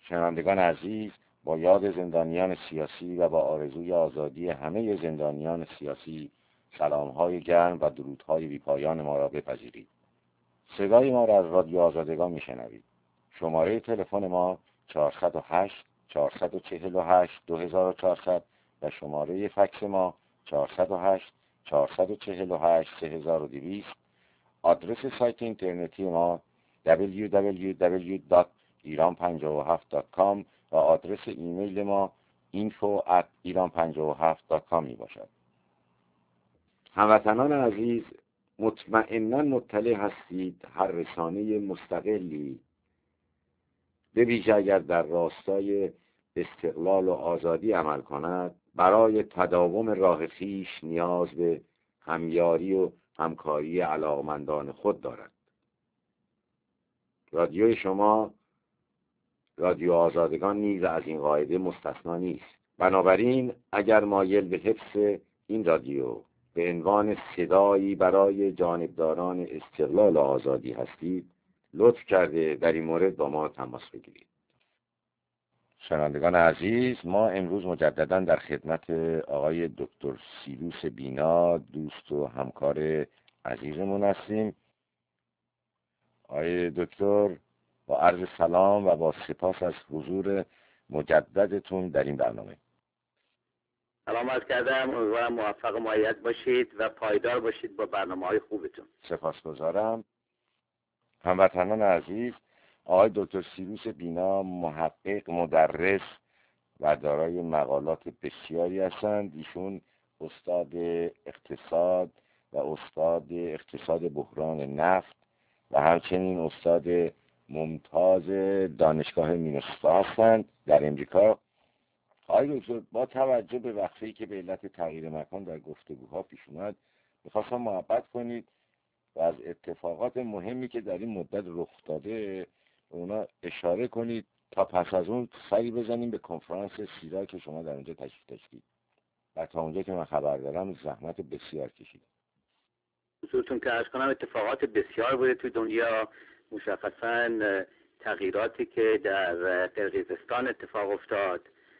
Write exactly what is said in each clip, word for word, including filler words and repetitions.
شنوندگان عزیز، با یاد زندانیان سیاسی و با آرزوی آزادی همه زندانیان سیاسی سلام‌های گرم و درودهای بی‌پایان ما را بپذیرید. صدای ما را از رادیو آزادگان میشنوید. شماره تلفن ما چهارصد و هشت چهارصد و چهل و هشت دو هزار و چهارصد و شماره فکس ما چهارصد و هشت چهارصد و چهل و هشت سه هزار و دویست. آدرس سایت اینترنتی ما دبلیو دبلیو دبلیو دات ایران پنجاه و هفت دات کام و آدرس ایمیل ما اینفو ات ایران پنجاه و هفت دات کام می باشد. هموطنان عزیز، مطمئناً مطلع هستید هر رسانه مستقلی، به ویژه اگر در راستای استقلال و آزادی عمل کند، برای تداوم راه خویش نیاز به همیاری و همکاری علاقمندان خود دارد. رادیوی شما، رادیو آزادگان، نیز از این قاعده مستثنا نیست. بنابراین اگر مایل به حفظ این رادیو به عنوان صدایی برای جانبداران استقلال و آزادی هستید، لطف کرده در این مورد با ما تماس بگیرید. شنوندگان عزیز، ما امروز مجددا در خدمت آقای دکتر سیروس بینا، دوست و همکار عزیزمون هستیم. آقای دکتر، با عرض سلام و با سپاس از حضور مجددتون در این برنامه. سلام عرض کردم. امیدوارم موفق و مؤید باشید و پایدار باشید با برنامه‌های خوبتون. سپاسگزارم. هموطنان عزیز، آقای دکتر سیروس بینا محقق، مدرس و دارای مقالات بسیاری هستند. ایشون استاد اقتصاد و استاد اقتصاد بحران نفت و همچنین استاد ممتاز دانشگاه مینسوتا هستند در امریکا. آقای دکتر، با توجه به وقفه‌ای که به علت تغییر مکان در گفتگوها پیش اومد، می‌خواستم محبت کنید و از اتفاقات مهمی که در این مدت رخ داده اونا اشاره کنید تا پس از اون سری بزنیم به کنفرانس سیرا که شما در اونجا تشریف داشتید و تا اونجا که من خبر دارم زحمت بسیار کشیدید. حضورتون که عرض کنم اتفاقات بسیار بوده تو دنیا. مشخصاً تغییراتی که در قرقیزستان اتفاق افتاد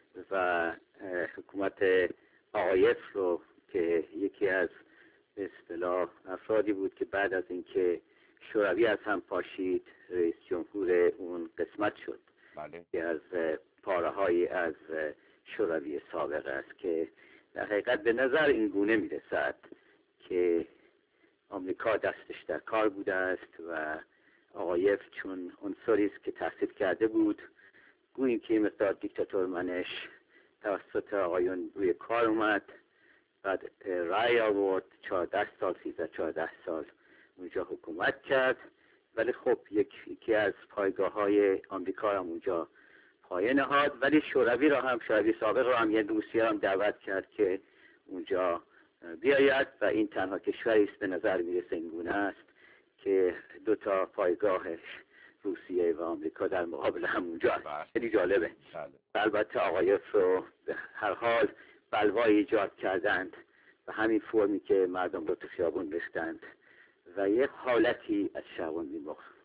و حکومت آقایف رو که یکی از به اصطلاح افرادی بود که بعد از اینکه شوروی از هم پاشید رئیس جمهور اون قسمت شد. بله. که از پاره‌هایی از شوروی سابق است که در حقیقت به نظر این گونه میرسد که آمریکا دستش در کار بوده است و آقایف چون عنصری است که تحصیل کرده بود، گوییم که این مقدار دیکتاتور منش توسط آقایون روی کار اومد، بعد رای آورد، چهارده سال سیزده چهارده سال اونجا حکومت کرد. ولی خب یکی از پایگاه های آمریکا هم اونجا پایه نهاد، ولی شوروی را هم شوروی سابق را هم یه روسیه هم دعوت کرد که اونجا بیاید و این تنها کشوری است به نظر میرسه این گونه است که دو تا پایگاهش روسیه و آمریکا در مقابل هم اونجا است. خیلی جالبه. البته آقایف رو به هر حال بلوایی ایجاد کردند و همین فرمی که مردم رو تو خیابون ریختند و یه حالتی از شعبان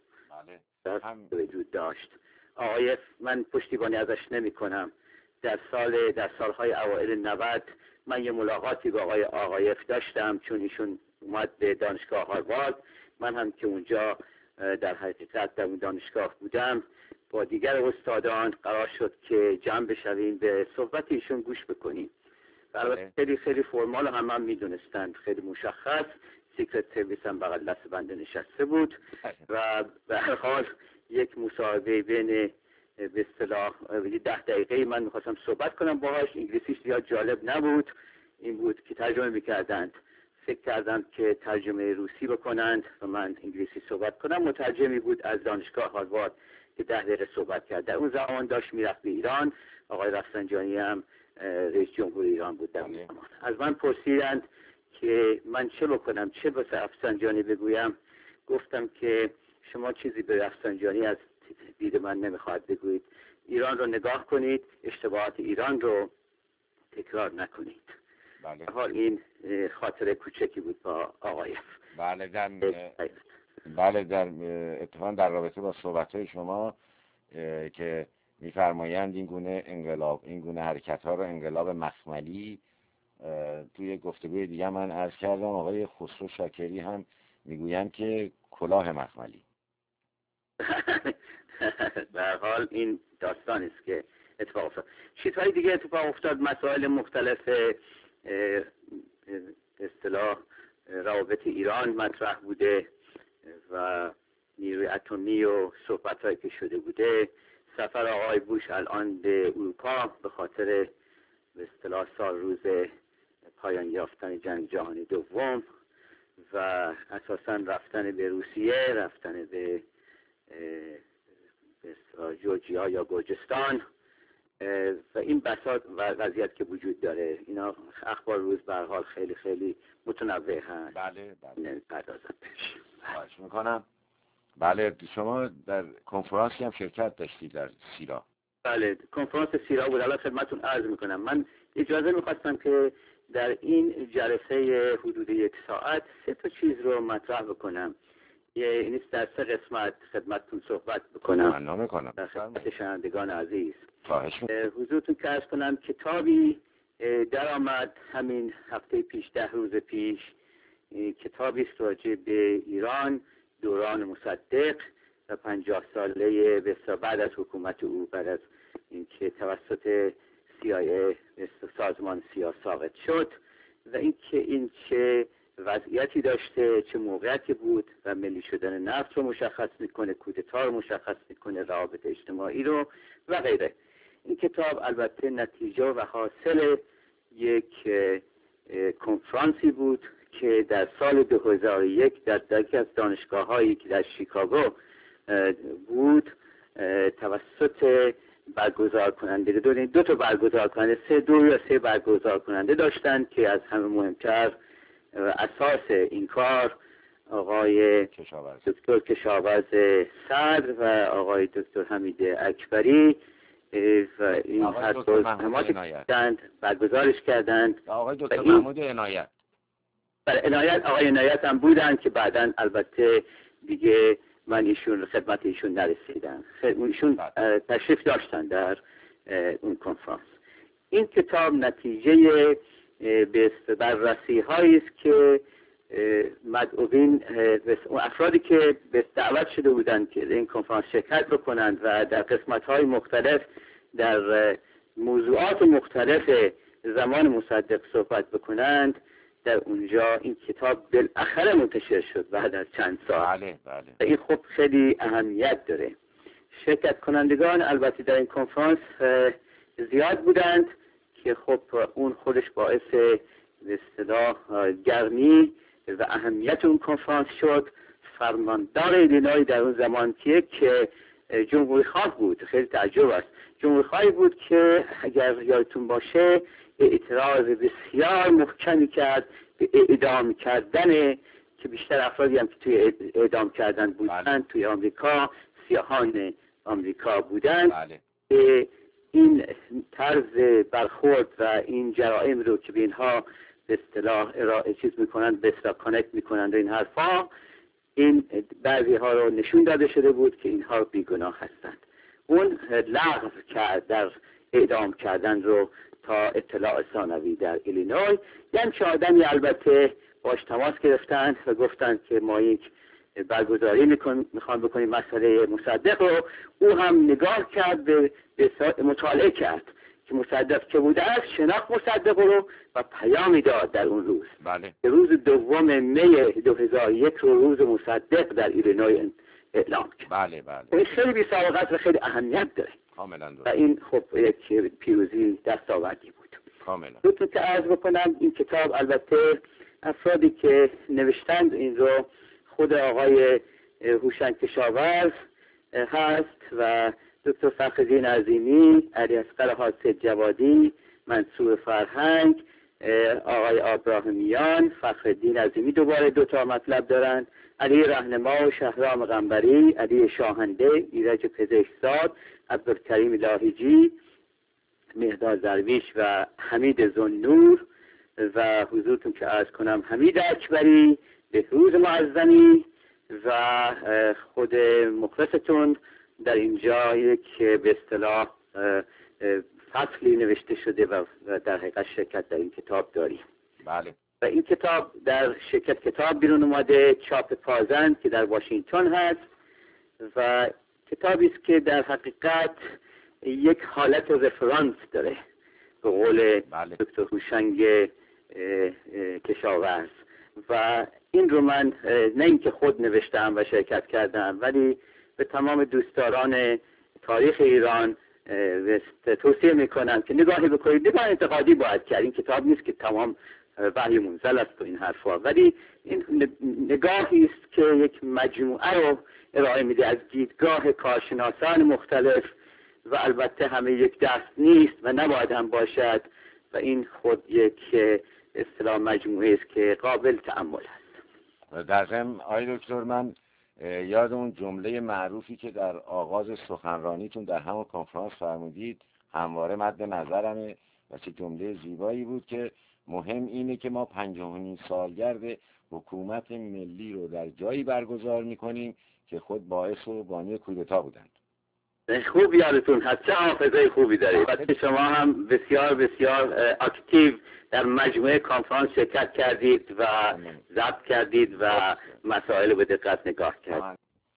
بله. وجود داشت. آقایف من پشتیبانی ازش نمی کنم. در سال در سالهای اوایل نود من یه ملاقاتی با آقای آقایف داشتم چون ایشون اومد به دانشگاه هاروارد. من هم که اونجا در حقیقت در اون دانشگاه بودم با دیگر استادان قرار شد که جمع بشویم به صحبت ایشون گوش بکنیم. البته خیلی خیلی فرمال هم هم میدونستند، خیلی مشخص. سیکرت سرویس هم بغل دست بنده نشسته بود و به هر حال یک مصاحبه بین به اصطلاح ده دقیقه من میخواستم صحبت کنم باهاش. انگلیسیش زیاد جالب نبود، این بود که ترجمه میکردند. فکر کردم که ترجمه روسی بکنند و من انگلیسی صحبت کنم. مترجمی بود از دانشگاه هاروارد که ده دقیقه صحبت کرد. در اون زمان داشت میرفت به ایران. آقای رفسنجانی هم رئیس جمهور ایران بود در اون زمان. از من پرسیدند که من چه بکنم، چه به رفسنجانی بگویم. گفتم که شما چیزی به رفسنجانی از دید من نمیخواهد بگویید. ایران رو نگاه کنید، اشتباهات ایران رو تکرار نکنید. بله. حال این خاطره کوچکی بود با آقایف. بله در بله در اتفاقا در رابطه با صحبت‌های شما که میفرمایند این گونه انقلاب، این گونه حرکت ها رو انقلاب مخملی. توی گفتگوی دیگه من عرض کردم آقای خسرو شاکری هم میگویند که کلاه مخملی. به هر حال این داستانی است که اتفاق افتاد. چیزهای دیگه اتفاق افتاد، مسائل مختلف به اصطلاح روابط ایران مطرح بوده و نیروی اتمی و صحبت‌هایی که شده بوده. سفر آقای بوش الان به اروپا به خاطر به اصطلاح سال روز پایان یافتن جنگ جهانی دوم و اساساً رفتن به روسیه، رفتن به جورجیا یا گرجستان و این بساط و وضعیت که وجود داره، اینا اخبار روز به هر حال خیلی خیلی متنوع هست. بله بله پردازم پیش. خواهش میکنم. بله شما در کنفرانسی هم شرکت داشتید در سیرا؟ بله کنفرانس سیرا بود. الان خدمتتون عرض میکنم، من اجازه میخواستم که در این جلسه حدود یک ساعت سه تا چیز رو مطرح بکنم. یه نیست در سه قسمت خدمتتون صحبت بکنم. ممنون میکنم. در خدمت شنوندگان عزیز. خواهش میکنم. حضورتون که عرض کنم کتابی در آمد همین هفته پیش، ده روز پیش، کتابی است راجع به ایران، دوران مصدق و پنجاه ساله بعد از حکومت او، بعد از اینکه توسط سی آی ای سازمان سیا ساقط شد و اینکه این چه وضعیتی داشته، چه موقعیتی بود و ملی شدن نفت رو مشخص میکنه، کودتا رو مشخص میکنه، روابط اجتماعی رو و غیره. این کتاب البته نتیجه و حاصل یک کنفرانسی بود که در سال دو هزار و یک در یکی از دانشگاه هایی که در شیکاگو بود توسط برگزار کننده دو, دو تا برگزار کننده سه دو یا سه برگزار کننده داشتند که از همه مهمتر اساس این کار آقای کشاورز. دکتر کشاورز صدر و آقای دکتر حمید اکبری و این هر دو کردند برگزارش کردند. آقای دکتر محمود عنایت. بله عنایت آقای عنایت هم بودند که بعداً البته دیگه من ایشون خدمت ایشون نرسیدم. ایشون تشریف داشتن در اون کنفرانس. این کتاب نتیجه به بررسی هایی است که مدعوین افرادی که به دعوت شده بودند که این کنفرانس شرکت بکنند و در قسمت های مختلف در موضوعات مختلف زمان مصدق صحبت بکنند، در اونجا این کتاب بالاخره منتشر شد بعد از چند سال. بله بله. این خب خیلی اهمیت داره. شرکت کنندگان البته در این کنفرانس زیاد بودند که خب اون خودش باعث به اصطلاح گرمی و اهمیت اون کنفرانس شد. فرماندار ایلینوی در اون زمان که که جمهوری خواه بود، خیلی تعجب است، جمهوری خواهی بود که اگر یادتون باشه اعتراض بسیار محکمی کرد به اعدام کردن که بیشتر افرادی هم که توی اعدام کردن بودن بله. توی آمریکا سیاهان آمریکا بودن. بله. این طرز برخورد و این جرائم رو که به اینها به اصطلاح ارائه چیز میکنن، به اصطلاح کانکت میکنن و این حرفا، این بعضی ها رو نشون داده شده بود که اینها بیگناه هستند. اون لغو کرد در اعدام کردن رو تا اطلاع ثانوی در ایلینوی. یعنی چه آدمی البته باش تماس گرفتن و گفتن که ما یک برگزاری میخوان بکنیم مسئله مصدق رو. او هم نگاه کرد، به مطالعه کرد که مصدق که بوده است، شناخت مصدق رو و پیامی داد در اون روز. بله. روز دوم می دو هزار و یک رو روز مصدق در ایلینوی اعلام کرد. بله بله. این خیلی بی سابقه است و خیلی اهمیت داره. کاملا درست. و این خب یک پیروزی دستاوردی بود. کاملا. لطفاً که عرض بکنم این کتاب البته افرادی که نوشتند این رو خود آقای هوشنگ کشاورز هست و دکتر فخرالدین عظیمی، علی اصغر حاسد جوادی، منصور فرهنگ، آقای ابراهیمیان، فخرالدین عظیمی دوباره دو تا مطلب دارند، علی رهنما و شهرام قنبری، علی شاهنده، ایرج پزشکزاد، عبدالکریم لاهیجی، مهداد درویش و حمید زنور و حضورتون که عرض کنم حمید اکبری، بهروز معظمی و خود مخلصتون در اینجا یک به اصطلاح فصلی نوشته شده و در حقیقت شرکت در این کتاب داریم. بله. و این کتاب در شرکت کتاب بیرون اومده، چاپ پازند که در واشنگتن هست و کتابی است که در حقیقت یک حالت رفرانس داره به قول بله. دکتر هوشنگ کشاورز. و این رو من نه اینکه خود نوشتم و شرکت کردم، ولی به تمام دوستداران تاریخ ایران توصیه میکنم که نگاهی بکنید. نگاه انتقادی باید کرد، این کتاب نیست که تمام وحی منزل است و این حرفا، ولی این نگاهی است که یک مجموعه رو ارائه میده از دیدگاه کارشناسان مختلف و البته همه یک دست نیست و نباید هم باشد و این خود یک اصطلاح مجموعه است که قابل تأمل است. در ضمن آقای دکتر، من یاد اون جمله معروفی که در آغاز سخنرانیتون در همون کنفرانس فرمودید همواره مد نظرمه و چه جمله زیبایی بود که مهم اینه که ما پنجاهمین سالگرد حکومت ملی رو در جایی برگزار میکنیم که خود باعث و بانی کودتا بودند. خوب یادتون هست، چه حافظه خوبی دارید. و شما هم بسیار بسیار اکتیو در مجموعه کنفرانس شرکت کردید و ضبط کردید و مسائل به دقت نگاه کردید.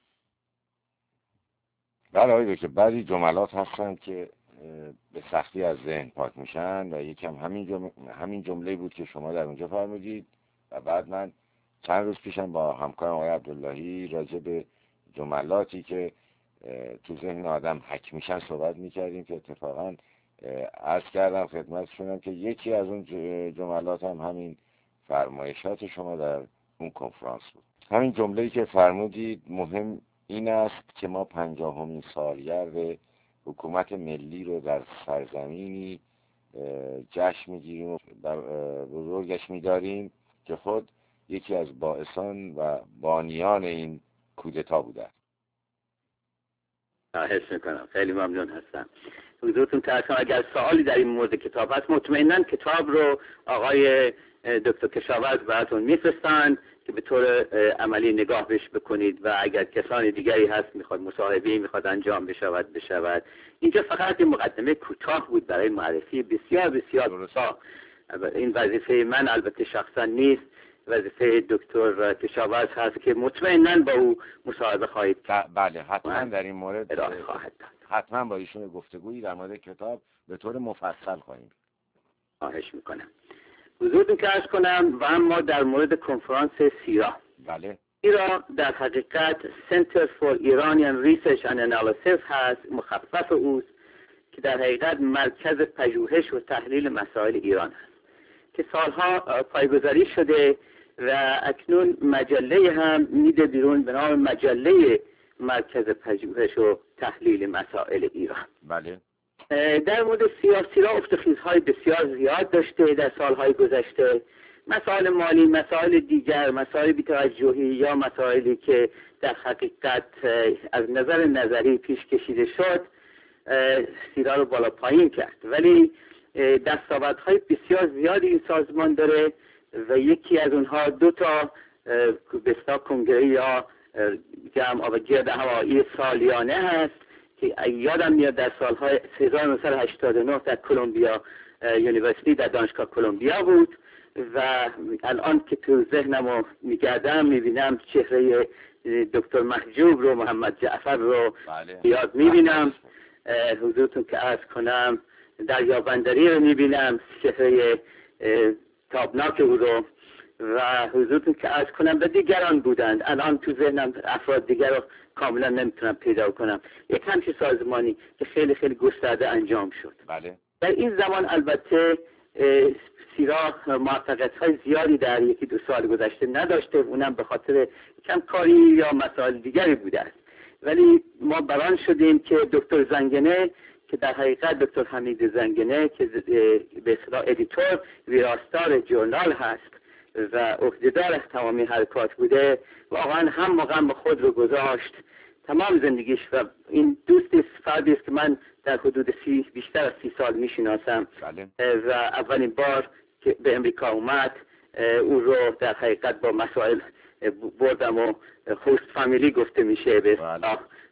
بله آقای دکتر، بعضی جملات هستن که به سختی از ذهن پاک میشن و یکم همین جمله همین جمله بود که شما در اونجا فرمودید و بعد من چند روز پیشم با همکارم آقای عبداللهی راجع به جملاتی که تو ذهن آدم حک میشن صحبت میکردیم که اتفاقا عرض کردم خدمتشونم که یکی از اون جملات هم همین فرمایشات شما در اون کنفرانس بود. همین جمله‌ای که فرمودید مهم این است که ما پنجاهمین سالگرد حکومت ملی رو در سرزمینی جشن میگیریم و بزرگش میداریم که خود یکی از باعثان و بانیان این کودتا بوده. حس میکنم، خیلی ممنون هستم. حضورتون ترسم اگر سوالی در این مورد کتاب هست مطمئناً کتاب رو آقای دکتر کشاورز براتون میفرستند که به طور عملی نگاه بش بکنید و اگر کسان دیگری هست میخواد مصاحبه‌ای میخواد انجام بشود بشود. اینجا فقط این مقدمه کوتاه بود برای معرفی بسیار بسیار درستا. این وظیفه من البته شخصا نیست، وظیفه دکتر کشاورز هست که مطمئناً با او مصاحبه خواهید. بله حتما در این مورد ارائه خواهد داد. حتما با ایشون گفتگویی در مورد کتاب به طور مفصل خواهیم. خواهش میکنم. حضورتون که عرض کنم و اما در مورد کنفرانس سیرا. بله. سیرا در حقیقت Center for Iranian Research and Analysis هست، مخفف اوست که در حقیقت مرکز پژوهش و تحلیل مسائل ایران هست که سالها پایگذاری شده و اکنون مجله هم میده بیرون به نام مجله مرکز پژوهش و تحلیل مسائل ایران. بله. در مورد سیاسی را افتخیزهای بسیار زیاد داشته در سالهای گذشته، مسائل مالی، مسائل دیگر، مسائل بی‌توجهی یا مسائلی که در حقیقت از نظر نظری پیش کشیده شد سیرا رو بالا پایین کرد، ولی دستاوردهای بسیار زیادی این سازمان داره و یکی از اونها دو تا بستا کنگره یا جمع و گرد هوایی سالیانه هست که یادم میاد در سالهای هزار و نهصد و هشتاد و نه در کلمبیا یونیورسیتی در دانشگاه کلمبیا بود و الان که تو ذهنمو میگردم میبینم چهره دکتر محجوب رو، محمد جعفر رو یاد میبینم. حضورتون که عرض کنم دریابندری رو میبینم، چهره تابناک او رو، و حضورتون که عرض کنم و دیگران بودند. الان تو ذهنم افراد دیگر رو کاملا نمیتونم پیدا کنم. یک همچین سازمانی که خیلی خیلی گسترده انجام شد. بله. در این زمان البته سیرا موفقیت های زیادی در یکی دو سال گذشته نداشته، اونم به خاطر کم کاری یا مسائل دیگری بوده است، ولی ما بران شدیم که دکتر زنگنه که در حقیقت دکتر حمید زنگنه که به اصطلاح ادیتور ویراستار جورنال هست و عهدهدار از تمامی حرکات بوده، واقعا هم مقام خود رو گذاشت تمام زندگیش و این دوستی فردی است که من در حدود سی بیشتر از سی سال میشناسم و اولین بار که به امریکا اومد او رو در حقیقت با مسائل بردم و هوست فامیلی گفته میشه به اصطلاح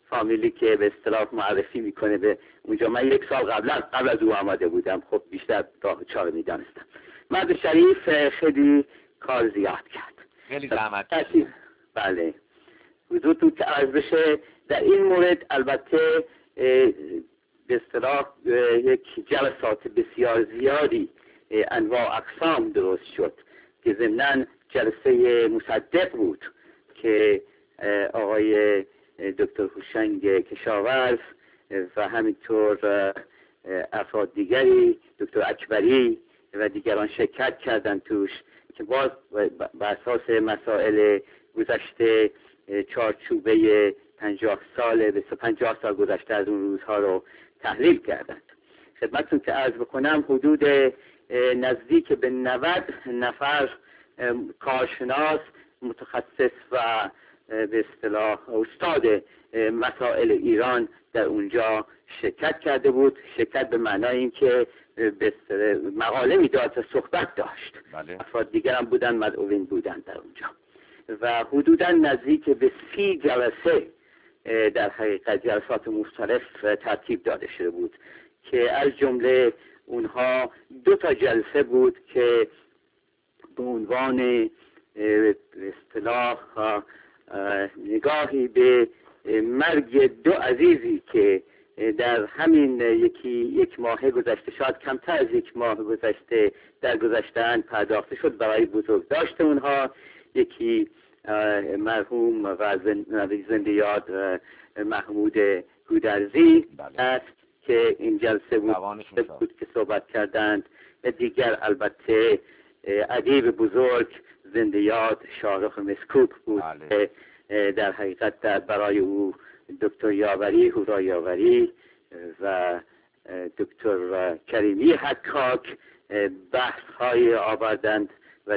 فامیلی که به اصطلاح معرفی میکنه به اونجا. من یک سال قبل قبل از او آمده بودم، خب بیشتر راه چاره میدانستم. مرد شریف خیلی کار زیاد کرد، خیلی زحمت کشید. بله، حضورتون که عرض بشه در این مورد البته به اصطلاح یک جلسات بسیار زیادی انواع اقسام درست شد که ضمناً جلسه مصدق بود که آقای دکتر هوشنگ کشاورز و همینطور افراد دیگری، دکتر اکبری و دیگران شرکت کردند توش، که باز بر اساس مسائل گذشته چارچوبه پنجاه سال به پنجاه سال گذشته از اون روزها رو تحلیل کردند. خدمتتون که عرض بکنم حدود نزدیک به نود نفر کارشناس متخصص و به اصطلاح استاد مسائل ایران در اونجا شرکت کرده بود. شرکت به معنای اینکه به مقاله میداد و صحبت داشت. بله. افراد دیگر هم بودن، مدعوین بودن در اونجا و حدوداً نزدیک به سی جلسه در حقیقت جلسات مختلف ترتیب داده شده بود که از جمله اونها دو تا جلسه بود که به عنوان اصطلاح نگاهی به مرگ دو عزیزی که در همین یکی یک ماه گذشته، شاید کمتر از یک ماه گذشته در گذشته‌اند پرداخته شد برای بزرگداشت اونها. یکی مرحوم و زنده یاد محمود گودرزی است که این جلسه بود, بود که صحبت کردند، و دیگر البته ادیب بزرگ زنده یاد شاهرخ مسکوب بود. بله. در حقیقت در برای او دکتر یاوری، هورا یاوری و دکتر کریمی حکاک بحث های آوردند و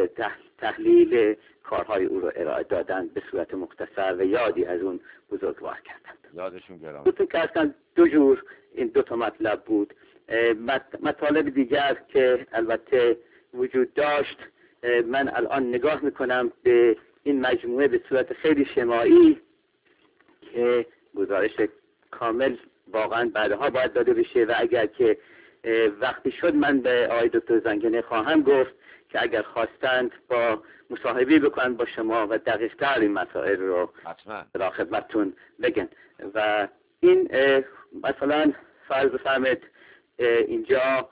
تحلیل کارهای او را ارائه دادند به صورت مختصر و یادی از اون بزرگوار کردند. یادشون گرامی. بودن که اصلا دو جور این دو تا مطلب بود. مطالب دیگر که البته وجود داشت، من الان نگاه میکنم به این مجموعه به صورت خیلی شماعی که گزارش کامل واقعا بعدها باید داده بشه و اگر که وقتی شد من به آقای دکتر زنگنه خواهم گفت که اگر خواستند با مصاحبه بکنن با شما و دقیق تر این مسائل رو در خدمتتون بگن. و این مثلا فرض بفرمید اینجا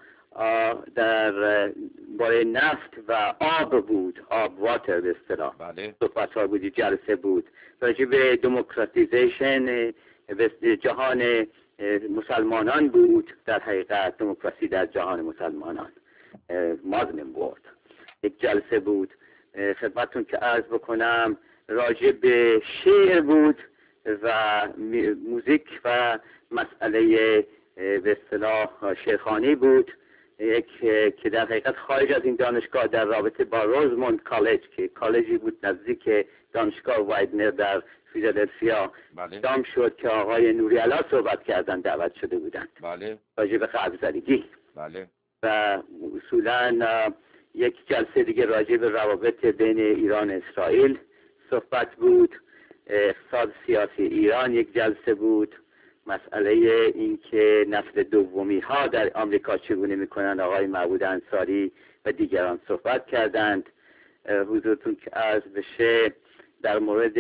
در باره نفت و آب بود، آب واتر به اصطلاح صحبت ها بودی، جلسه بود راجع به دموکراتیزیشن جهان مسلمانان بود، در حقیقت دموکراسی در جهان مسلمانان، مازنم ورد. یک جلسه بود خدمتتون که عرض بکنم راجع به شعر بود و موزیک و مسئله به اصطلاح شعرخوانی بود، یک که در حقیقت خارج از این دانشگاه در رابطه با روزموند کالج که کالجی بود نزدیک دانشگاه وایدنر در فیلادلفیا دام شد که آقای نوری علا صحبت کردن، دعوت شده بودند. بله. راجع به قلب زدگی. بله. و اصولا یک جلسه دیگه راجع به روابط بین ایران و اسرائیل صحبت بود. اقتصاد سیاسی ایران یک جلسه بود. مسئله این که نسل دومی ها در آمریکا چگونه میکنند آقای معبود انصاری و دیگران صحبت کردند. حضورتون که عرض بشه در مورد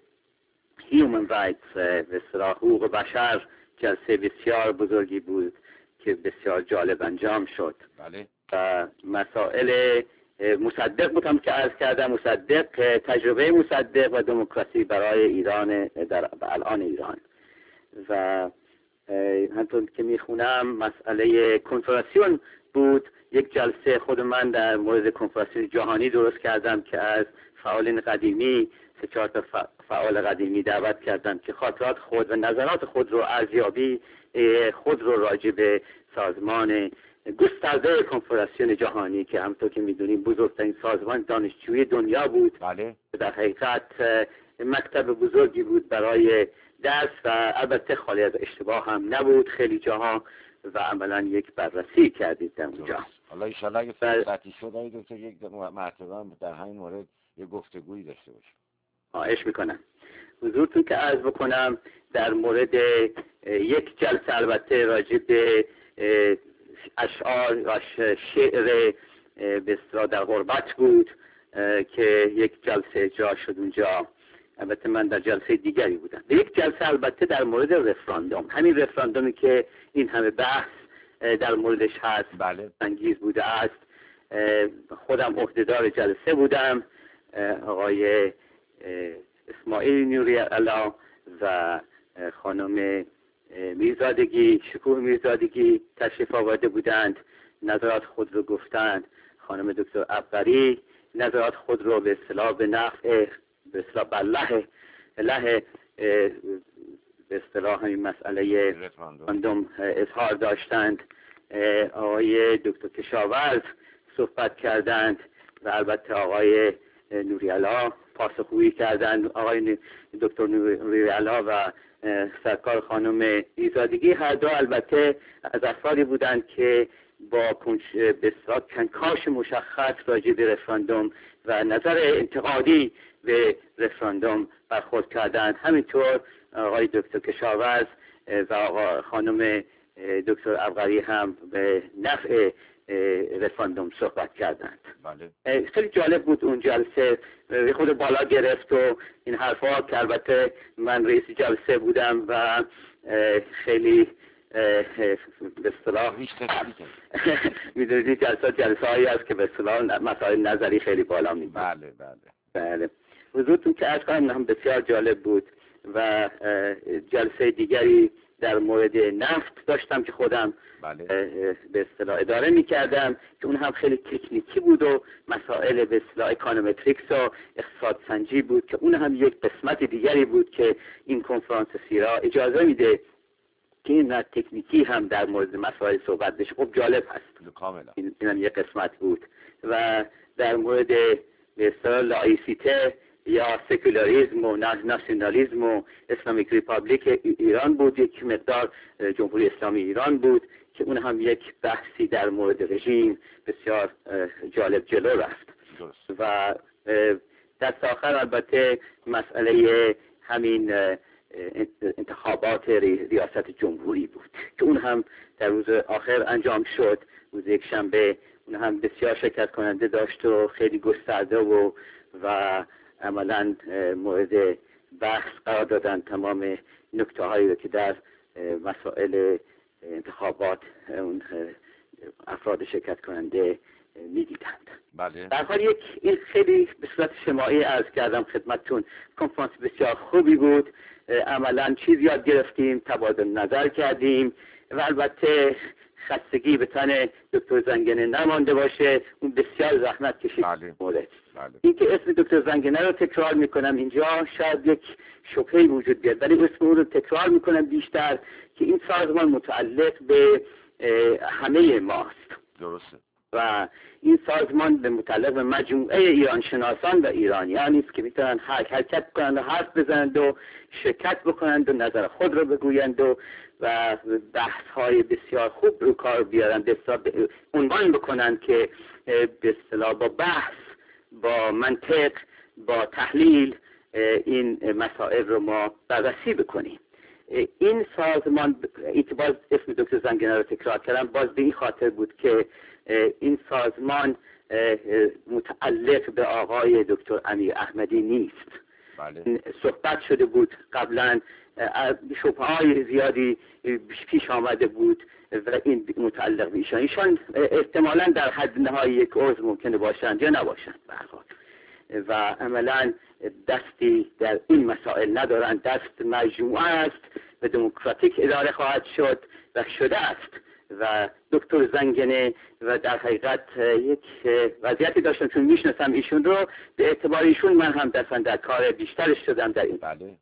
human rights به اصطلاح حقوق بشر جلسه بسیار بزرگی بود که بسیار جالب انجام شد. بله. و مسائل مصدق بودم که عرض کردم، مصدق تجربه مصدق و دموکراسی برای ایران در الان ایران. و همطور که میخونم مسئله کنفرانسیون بود. یک جلسه خود من در مورد کنفرانسیون جهانی درست کردم که از فعالین قدیمی سه چهار تا فعال قدیمی دعوت کردم که خاطرات خود و نظرات خود رو ارزیابی خود رو راجع به سازمان گسترده کنفرانسیون جهانی که همطور که میدونیم بزرگترین سازمان دانشجویی دنیا بود. بله. در حقیقت مکتب بزرگی بود برای درس و البته خالی از اشتباه هم نبود خیلی جاها و عملا یک بررسی کردید در اونجا. حالا ان شاءالله اگه فرصتی شد آید دکتر یک مرتبه در همین مورد یک گفتگویی داشته باشیم. خواهش میکنم. حضورتون که عرض بکنم در مورد یک جلسه البته راجع به اشعار و شعر به اصطلاح در غربت بود که یک جلسه اجرا شد اونجا. البته من در جلسه دیگری بودم. یک جلسه البته در مورد رفراندوم، همین رفراندومی که این همه بحث در موردش هست، بله، انگیز بوده است. خودم عهدهدار جلسه بودم، آقای اسماعیل نوری‌علا و خانم میرزادگی، شکوه میرزادگی تشریف آورده بودند، نظرات خود رو گفتند. خانم دکتر عبقری نظرات خود رو به اصطلاح به نفع به اصطلاح بله له به اصطلاح همین مسئله رفراندوم اظهار داشتند. آقای دکتر کشاورز صحبت کردند و البته آقای نوری‌علا پاسخگویی کردند. آقای دکتر نوری‌علا و سرکار خانم ایزادگی هر دو البته از افرادی بودند که با به اصطلاح کنکاش مشخص راجع به رفراندوم و نظر انتقادی به رفراندوم برخورد کردند. همینطور آقای دکتر کشاورز و آقا خانم دکتر عبقری هم به نفع رفراندوم صحبت کردند. بله. خیلی جالب بود اون جلسه، خود بالا گرفت و این حرفا که البته من رئیس جلسه بودم و خیلی به اصطلاح میدونید جلسات جلسه هایی هست که به اصطلاح مسائل نظری خیلی بالا میبود. بله بله بله. حضورتون که عرض کنم هم بسیار جالب بود و جلسه دیگری در مورد نفت داشتم که خودم بله. به اصطلاح اداره میکردم که اون هم خیلی تکنیکی بود و مسائل به اصطلاح اکانومتریکس و اقتصاد سنجی بود که اون هم یک قسمت دیگری بود که این کنفرانس سیرا اجازه میده که این تکنیکی هم در مورد مسائل صحبت بشه. خب جالب هست کاملا. این هم یک قسمت بود و در مورد به اصطلاح لایسیته یا سکولاریسم و ناسیونالیسم و اسلامیک ریپابلیک ایران بود، یک مقدار جمهوری اسلامی ایران بود که اون هم یک بحثی در مورد رژیم بسیار جالب جلو رفت. و دست آخر البته مسئله همین انتخابات ریاست جمهوری بود که اون هم در روز آخر انجام شد، روز یک شنبه. اون هم بسیار شرکت کننده داشت و خیلی گسترده و و عملا مورد بحث قرار دادن تمام نکته هایی رو که در مسائل انتخابات اون افراد شرکت کننده میدیدند. بله. در حال یک این خیلی به صورت شماعی عرض کردم خدمتتون، کنفرانس بسیار خوبی بود. عملا چیز یاد گرفتیم، تبادل نظر کردیم و البته خستگی به تن دکتر زنگنه نمانده باشه، اون بسیار زحمت کشید. بله. مورد بله. این که اسم دکتر زنگنه رو تکرار میکنم اینجا شاید یک شبهه‌ای وجود بیاد، ولی اسم اون رو تکرار میکنم بیشتر که این سازمان متعلق به همه ماست. درسته. و این سازمان به متعلق به مجموعه ایران شناسان و ایرانیانی است که میتونن حرکت کنند و حرف بزنند و شرکت بکنند و نظر خود رو بگویند و و بحث های بسیار خوب رو کار بیارند، به عنوان بکنند که به اصطلاح با بحث، با منطق، با تحلیل این مسائل رو ما بررسی بکنیم. این سازمان، باز اسم دکتر زنگنه رو تکرار کردم، باز به این خاطر بود که این سازمان متعلق به آقای دکتر امیر احمدی نیست. بله. صحبت شده بود قبلا، شبهه‌های زیادی پیش آمده بود و این متعلق به ایشان. ایشان احتمالاً در حد نهایی یک عضو ممکنه باشند یا نباشند به هر حال و عملاً دستی در این مسائل ندارند. دست مجموعه است و دموکراتیک اداره خواهد شد و شده است و دکتر زنگنه و در حقیقت یک وضعیتی داشتم چون میشناسم ایشون رو، به اعتبار ایشون من هم دستن در کار بیشترش شدم در این. بله.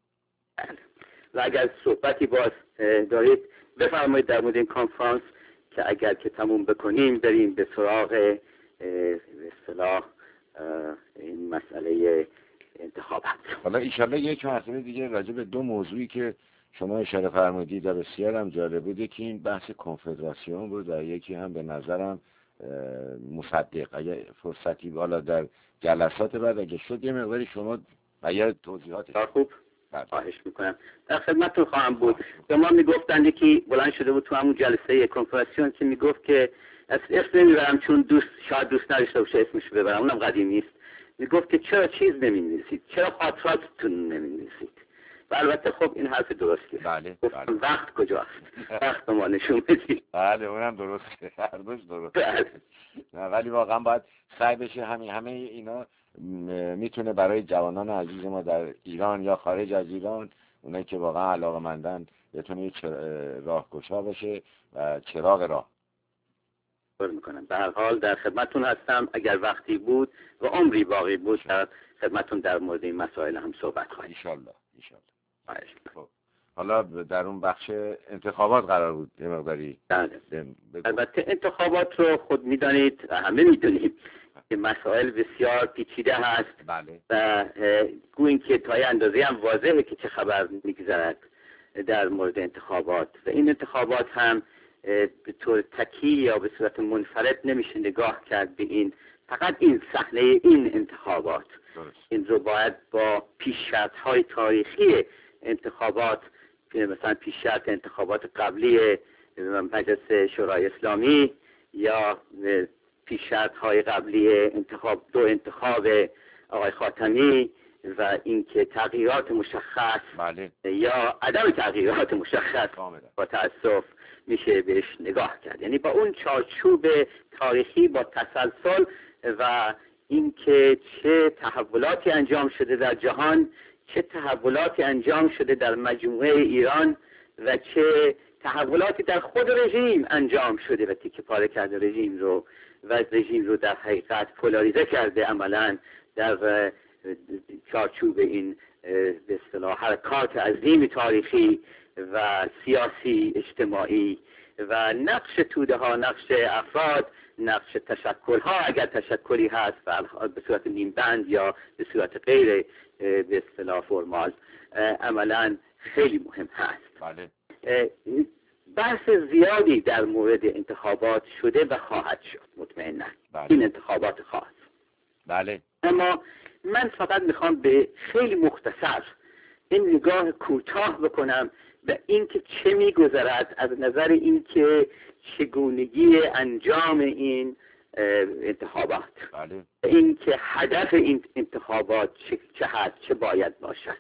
و اگر صحبتی باز دارید بفرمایید در مورد این کنفرانس که اگر که تموم بکنیم بریم به سراغ به اصطلاح این مسئله انتخابات. حالا ایشالله یک مرتبه دیگه راجع به دو موضوعی که شما اشاره فرمودید و بسیار هم جالب بود، یکی این بحث کنفدراسیون بود و یکی هم به نظرم مصدق. اگر فرصتی بالا در جلسات بعد اگه شد یه مقداری شما اگر توضیحات خوب خواهش میکنم. در خدمتتون خواهم بود. به ما میگفتند که بلند شده بود تو همون جلسه کنفرانسیون که میگفت که اسم نمیبرم چون دوست شاید دوست نداشته باشه اسمش ببرم، اونم قدیمی است. میگفت که چرا چیز نمینویسید، چرا خاطراتتون نمینویسید؟ و البته خب این حرف درسته. بله بله. وقت کجاست؟ وقت به ما نشون بدید. بله اونم درسته، هر دوش درسته. بله. ولی واقعا باید سعی بشه همین همه اینا میتونه برای جوانان عزیز ما در ایران یا خارج از ایران، اونایی که واقعا علاقه‌مندن، بتونه راهگشا بشه و چراغ راه میکنم. به هر حال در خدمتتون هستم. اگر وقتی بود و عمری باقی بود در خدمتتون در مورد این مسائل هم صحبت خواهیم. ان شاء الله ان شاء الله. خب حالا در اون بخش انتخابات قرار بود یه مقداری. بله. البته انتخابات رو خود میدانید، همه میدونیم که مسائل بسیار پیچیده هست. بله. و گویین که تا یه اندازه هم واضحه که چه خبر میگذرد در مورد انتخابات و این انتخابات هم به طور تکی یا به صورت منفرد نمیشه نگاه کرد به این فقط این صحنه این انتخابات. درست. این رو باید با پیشرفت‌های تاریخی انتخابات، مثلا پیشرفت انتخابات قبلی مجلس شورای اسلامی یا پیشرفت‌های قبلی انتخاب دو انتخاب آقای خاتمی و اینکه تغییرات مشخص بله. یا عدم تغییرات مشخص با تأسف میشه بهش نگاه کرد. یعنی با اون چارچوب تاریخی با تسلسل و اینکه چه تحولاتی انجام شده در جهان، چه تحولاتی انجام شده در مجموعه ایران و چه تحولاتی در خود رژیم انجام شده و تیکه پاره کرده رژیم رو و رژیم رو در حقیقت پولاریزه کرده عملا در چارچوب این به اصطلاح حرکات عظیم تاریخی و سیاسی اجتماعی و نقش توده ها، نقش افراد، نقش تشکل ها اگر تشکلی هست به صورت نیم بند یا به صورت غیر به اصطلاح فرمال عملا خیلی مهم هست. بله. بحث زیادی در مورد انتخابات شده و خواهد شد مطمئنا. بله. این انتخابات خاص. بله. اما من فقط میخوام به خیلی مختصر این نگاه کوتاه بکنم به اینکه چه میگذرد از نظر اینکه چگونگی انجام این انتخابات. بله. اینکه هدف این انتخابات چه, چه هست، چه باید باشد.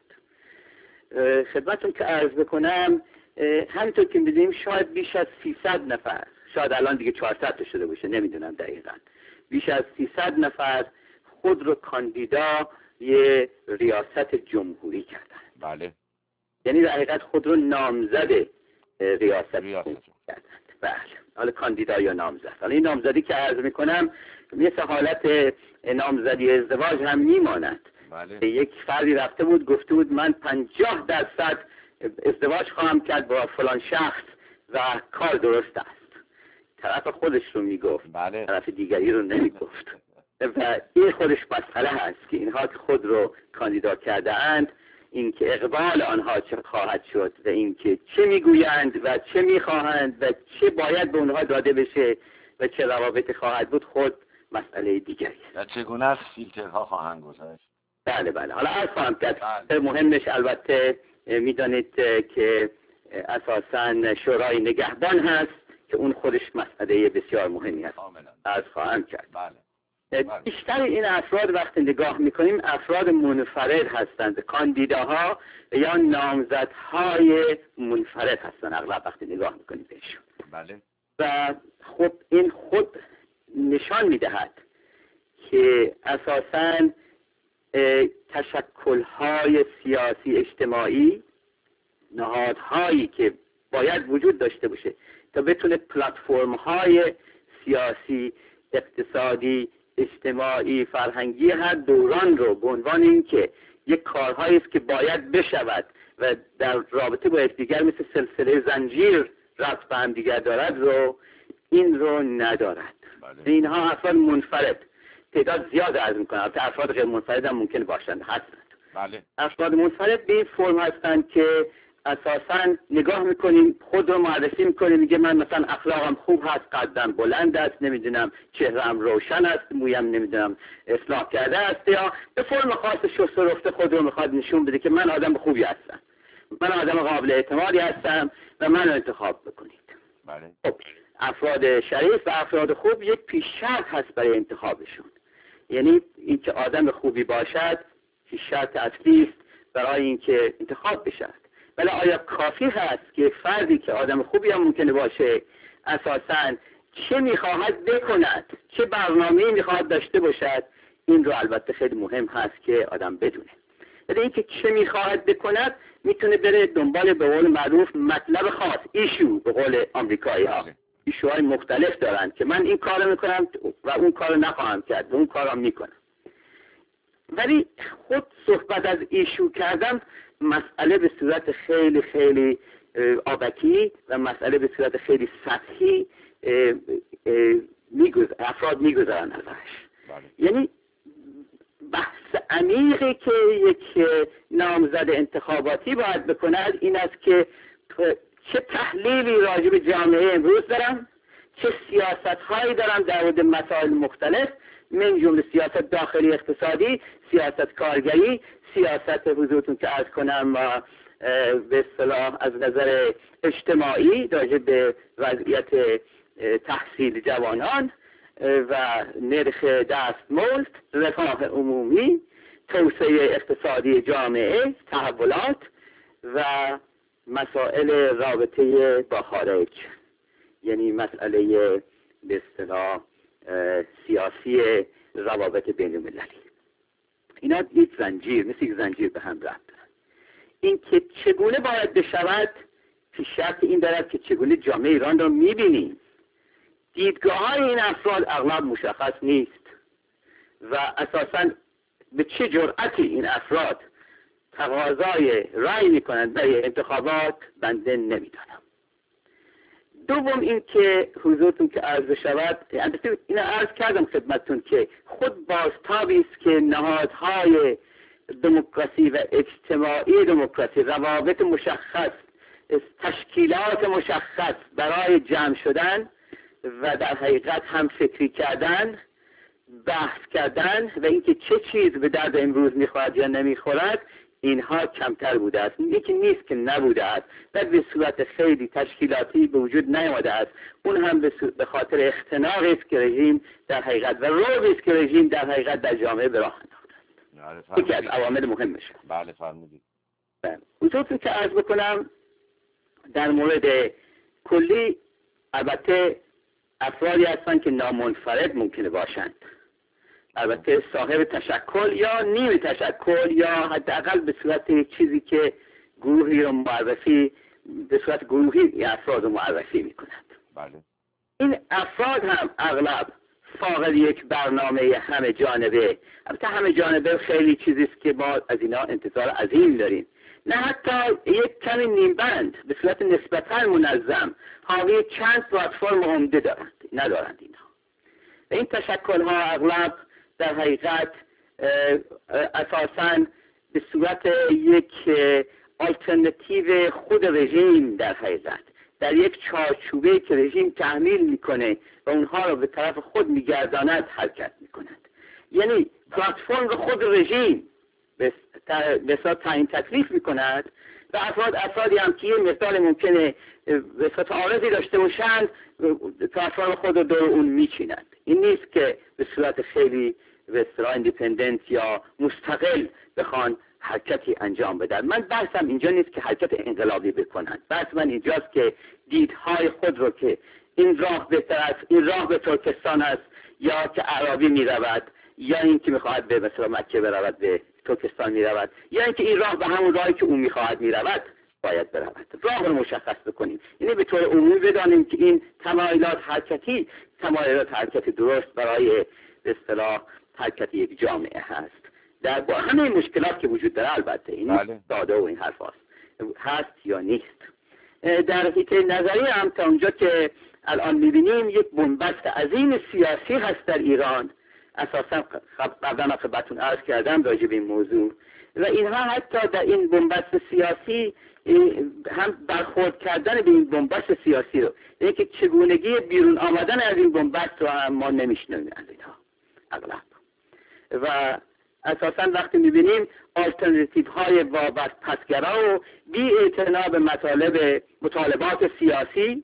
خدمتتون که عرض بکنم همینطور که می‌بینیم شاید بیش از سیصد نفر، شاید الان دیگه چهارصد تا شده باشه، نمیدونم دقیقاً، بیش از سیصد نفر خود رو کاندیدا یه ریاست جمهوری کردن. بله. یعنی در حقیقت خود رو نامزد ریاست, ریاست. کردن. بله. حالا کاندیدا یا نامزد. حالا این نامزدی که عرض میکنم مثل حالت نامزدی ازدواج هم میماند. بله. یک فردی رفته بود گفته بود من پنجاه درصد ازدواج خواهم کرد با فلان شخص و کار درست است. طرف خودش رو میگفت. بله. طرف دیگری رو نمیگفت. و این خودش مسئله هست که اینها که خود رو کاندیدا کرده اند، اینکه اقبال آنها چه خواهد شد و اینکه چه میگویند و چه میخواهند و چه باید به اونها داده بشه و چه روابط خواهد بود خود مسئله دیگری است. و چگونه از فیلترها خواهند گذاشت. بله بله. حالا عرض خواهم کرد. مهمش البته میدانید که اساساً شورای نگهبان هست که اون خودش مسئله بسیار مهمی هست. عرض خواهم کرد. بله. بیشتر این افراد وقتی نگاه میکنیم افراد منفرد هستند، کاندیداها یا نامزدهای منفرد هستند اغلب وقتی نگاه میکنیم بهشون. بله. و خب این خود نشان میدهد که اساساً تشکل‌های سیاسی اجتماعی، نهادهایی که باید وجود داشته باشه تا بتونه پلتفرم‌های سیاسی، اقتصادی، اجتماعی، فرهنگی هر دوران رو به عنوان اینکه یک کارهایی است که باید بشود و در رابطه با یکدیگر مثل سلسله زنجیر ربط به هم دیگر دارد رو این رو ندارد. بله. اینها افراد منفرد تعداد زیاد عرض میکنن، البته افراد غیر منفرد هم ممکن باشند هستند. بله. افراد منفرد به این فرم هستند که اساساً نگاه میکنیم، خود رو معرفی میکنیم، میگه من مثلا اخلاقم خوب هست، قدم بلند است، نمیدونم چهرم روشن است، مویم نمیدونم اصلاح کرده است، یا به فرم خاص شست و رفته خود رو میخواد نشون بده که من آدم خوبی هستم، من آدم قابل اعتمادی هستم و من رو انتخاب بکنید. بله. خب افراد شریف و افراد خوب یک پیش شرط هست برای انتخابشون، یعنی اینکه آدم خوبی باشد پیش شرط اصلی است برای اینکه انتخاب بشد. ولی آیا کافی هست که فردی که آدم خوبی هم ممکنه باشه اساساً چه میخواهد بکند، چه برنامه‌ای میخواهد داشته باشد؟ این رو البته خیلی مهم هست که آدم بدونه. ولی اینکه چه میخواهد بکند میتونه بره دنبال به قول معروف مطلب خاص، ایشو به قول آمریکایی ها. ایشوهای مختلف دارن که من این کارو میکنم و اون کارو نخواهم کرد و اون کارو میکنم. ولی خود صحبت از ایشو کردن مسئله به صورت خیلی خیلی آبکی و مسئله به صورت خیلی سطحی میگذ... افراد میگذارن ازش. یعنی بحث عمیقی که یک نامزد انتخاباتی باید بکند این است که چه تحلیلی راجع به جامعه امروز دارم، چه سیاست هایی دارم در مورد مسائل مختلف، من جمله سیاست داخلی اقتصادی، سیاست کارگری، سیاست حضورتون که عرض کنم به اصطلاح از نظر اجتماعی راجع به وضعیت تحصیل جوانان و نرخ دستمزد، رفاه عمومی، توسعه اقتصادی جامعه، تحولات و مسائل رابطه با خارج، یعنی مسئله به اصطلاح سیاسی روابط بین المللی. اینا یک زنجیر، مثل یک زنجیر به هم ربط دارن. این که چگونه باید بشود پیش شرط این دارد که چگونه جامعه ایران را میبینیم. دیدگاه های این افراد اغلب مشخص نیست و اساساً به چه جرأتی این افراد تقاضای رأی میکنند برای انتخابات بنده نمیدانم. دوم این که حضورتون که عرض شود، این عرض کردم خدمتتون که خود بازتابی است که نهادهای دموکراسی و اجتماعی دموکراسی، روابط مشخص، تشکیلات مشخص برای جمع شدن و در حقیقت هم فکری کردن، بحث کردن و اینکه چه چیز به درد امروز میخورد یا نمیخورد، اینها کمتر بوده است. یکی نیست که نبوده است و به صورت خیلی تشکیلاتی به وجود نیامده است. اون هم به خاطر اختناقی است که رژیم در حقیقت و رعبی است که رژیم در حقیقت در جامعه به راه انداخته است. یکی از عوامل مهمش. بله فرمودید. حضورتون که عرض بکنم در مورد کلی البته افرادی هستند که نامنفرد ممکنه باشند، البته صاحب تشکل یا نیمه تشکل یا حداقل به صورت چیزی که گروهی رو معرفی به صورت گروهی افراد رو معرفی میکنند. بله. این افراد هم اغلب فاقد یک برنامه همه جانبه، البته همه جانبه خیلی چیزی است که ما از اینا انتظار عظیم داریم، نه حتی یک کمی نیمبند به صورت نسبتاً منظم حاوی چند پلتفرم عمده دارند، ندارند اینها. و این تشکل ها اغلب در حقیقت اساساً به صورت یک آلترناتیو خود رژیم در حقیقت در یک چارچوبه که رژیم تحمیل میکنه و اونها رو به طرف خود میگرداند حرکت میکنند. یعنی پلتفرم رو خود رژیم به صورت تعیین تکلیف میکند و افراد افرادی هم که یه مقدار ممکنه به صورت عارضی داشته باشند پلتفرم خود رو دور اون میچینند. این نیست که به صورت خیلی به اصطلاح ایندیپندنت یا مستقل بخوان حرکتی انجام بدن. من بحثم اینجا نیست که حرکت انقلابی بکنن، بحث من اینجاست که دیدهای خود رو که این راه بهتر است، این راه به ترکستان است یا که عربی می رود یا این که می خواهد به مثلا مکه برود به ترکستان می رود یا این که این راه به همون راهی که اون می خواهد می رود باید برود. راه رو مشخص بکنیم، یعنی به طور عمومی بدانیم که این تمایلات حرکتی تمایلات حرکتی درست برای به اصطلاح حرکت یک جامعه هست در با همه مشکلات که وجود داره. البته این بله. داده و این حرف هست. هست یا نیست. در حیطه نظری هم تا اونجا که الان میبینیم یک بنبست عظیم سیاسی هست در ایران، اساسا قبلا خدمتتون عرض کردم راجع به این موضوع و اینها حتی در این بنبست سیاسی هم برخورد کردن به این بنبست سیاسی رو، یعنی که چگونگی بیرون آمدن از این بنبست رو هم ما نمیشنویم از اینها اغلب. و اساسا وقتی میبینیم آلترناتیو های وابست پسگرا و بی اعتنا به مطالب مطالبات سیاسی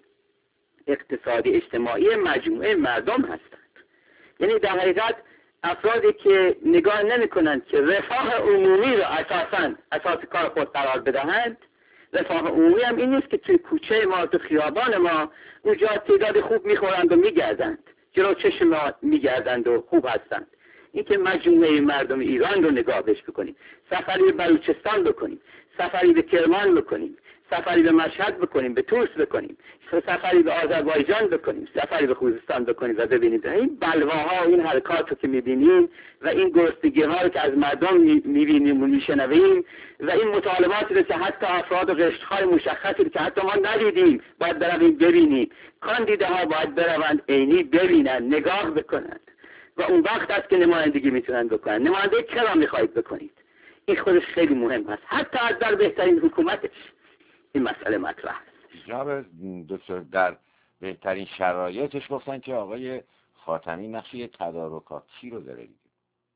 اقتصادی اجتماعی مجموعه مردم هستند. یعنی در حقیقت افرادی که نگاه نمی کنند که رفاه عمومی رو اساساً اساس کار خود قرار بدهند. رفاه عمومی هم این نیست که توی کوچه ما، تو خیابان ما اونجا تعداد خوب میخورند و میگردند، جلو چشم ما میگردند و خوب هستند. این که مجموعه مردم ایران رو نگاه بهش بکنیم، سفری به بلوچستان بکنیم، سفری به کرمان بکنیم، سفری به مشهد بکنیم، به توس بکنیم، سفری به آذربایجان بکنیم، سفری به خوزستان بکنیم و ببینیم این بلواها و این حرکات رو که میبینیم و این گرسنگی ها رو که از مردم میبینیم و میشنویم و این مطالباتی رو که حتی افراد و قشرهای مشخصی که حتی ما ندیدیم باید برویم ببینیم، کاندیده ها باید بروند عینی ببینن، نگاه بکنند و اون وقت است که نمایندگی میتونن بکنن. نماینده چرا میخواهید بکنید؟ این خودش خیلی مهم است. حتی از در بهترین حکومتش این مسئله مطرح است. جناب دکتر در بهترین شرایطش گفتن که آقای خاتمی نقشه تدارکاتی رو داره دیگه.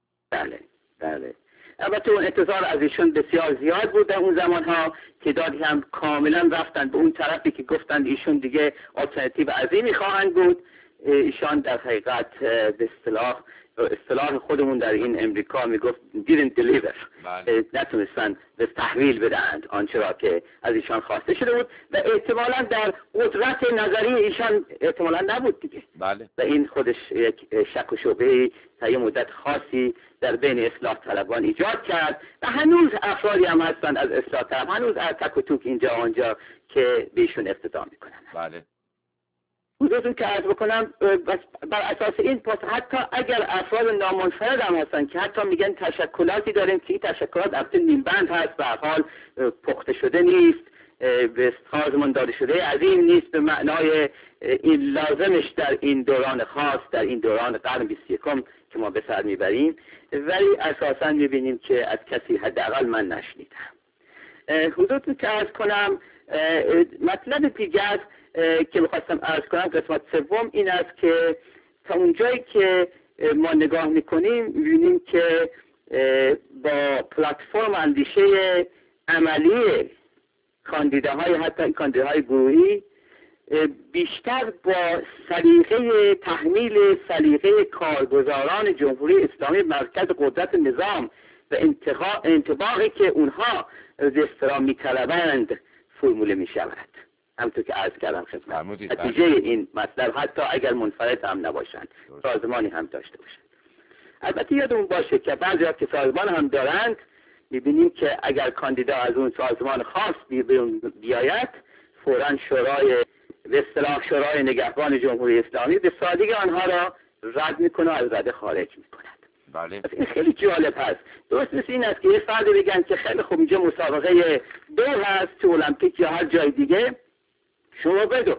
بله بله. البته اون انتظار از ایشون بسیار زیاد بود در اون زمانها، تعدادی هم کاملا رفتن به اون طرفی که گفتند ایشون دیگه آلترناتیو عظیمی خواهند بود. ایشان در حقیقت به اصطلاح اصطلاح خودمون در این امریکا میگفت didn't deliver، نتونستن به تحویل بدهند آنچه را که از ایشان خواسته شده بود و احتمالا در قدرت نظری ایشان احتمالا نبود دیگه. بله. و این خودش یک شک و شبهه تا یه مدت خاصی در بین اصلاح طلبان ایجاد کرد و هنوز افرادی هم هستند از اصلاح طلب، هنوز از تک و توک اینجا آنجا که بهشون اقتدا میکنن. بله. حضورتون که عرض بکنم بر اساس این پس حتی اگر افراد نامنفرد هم هستن که حتی میگن تشکلاتی داریم که این تشکلات البته نیمبند هست، به هر حال پخته شده نیست، به سازمان داده شده عظیم نیست به معنای این لازمش در این دوران خاص، در این دوران قرن بیست و یکم که ما به سر میبریم، ولی اساسا میبینیم که از کسی حداقل من نشنیدم. حضورتون که عرض کنم مطلب دیگر که میخواستم عرض کنم قسمت سوم این است که تا اونجایی که ما نگاه میکنیم میبینیم که با پلتفرم اندیشه عملی کاندیداهای حتی کاندیداهای گروهی بیشتر با سلیقه تحمیل سلیقه کارگزاران جمهوری اسلامی مرکز قدرت نظام و انطباقی که اونها دسترا میطلبند فرموله میشود. همونطور که عرض کردم خدمت نتیجه این مطلب حتی اگر منفرد هم نباشند سازمانی هم داشته باشند. البته یادمون باشه که بعضی از که سازمان هم دارند میبینیم که اگر کاندیدا از اون سازمان خاص بیاید فوراً شورای به اصطلاح شورای نگهبان جمهوری اسلامی به سادگی آنها را رد میکنه و از رده خارج میکند. بله. این خیلی جالب هست. درست مثل این است که یه فردی بگن که خیلی خوب اینجا مسابقه دو هست تو المپیک یا هر جای دیگه، شما بدو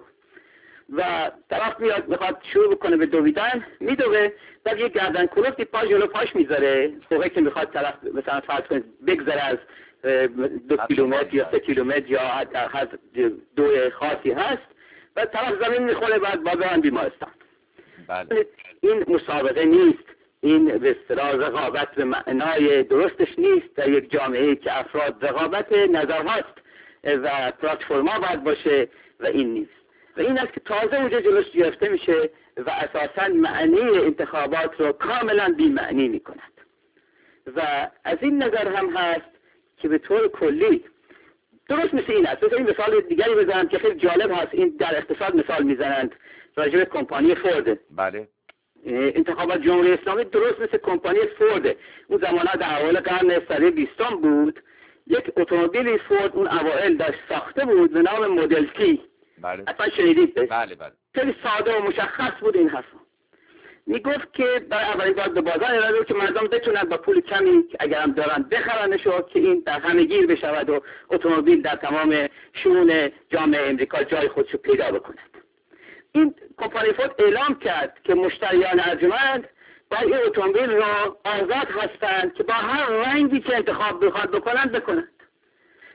و طرف میاد میخواد شروع بکنه به دویدن، میدوه بعد یه گردن کلفتی پا جلو پاش میذاره، موقعی که میخواد طرف مثلا فرض کنید بگذره از دو کیلومتر یا سه کیلومتر یا هر دو خاصی هست و طرف زمین میخوره بعد با برن بیمارستان. بله. این مسابقه نیست، این به اصطلاح رقابت به معنای درستش نیست در یک جامعه که افراد رقابت نظرهاست و پلتفرما باید باشه و این نیست و این است که تازه اونجا جلوش گرفته میشه و اساساً معنی انتخابات رو کاملا بی معنی میکند. و از این نظر هم هست که به طور کلی درست مثل این است. این مثال دیگری بزنم که خیلی جالب هست، این در اقتصاد مثال میزنند راجع به کمپانی فورد. بله. انتخابات جمهوری اسلامی درست مثل کمپانی فورد اون زمانها در اول قرن سده بیستم بود. یک اتومبیلی فورد اون اوائل داشت ساخته بود به نام مدل تی. بله. حتما شنیدید. بله بله. خیلی ساده و مشخص بود این حرفا. میگفت که برای اولین بار به بازار ارائه که مردم بتونن با پول کمی اگر هم دارن بخرنش و که این در همه گیر بشود و اتومبیل در تمام شئون جامعه امریکا جای خودشو پیدا بکند. این کمپانی فورد اعلام کرد که مشتریان ارجمند با این اتومبیل را آزاد هستند که با هر رنگی که انتخاب بخواد بکنند بکنند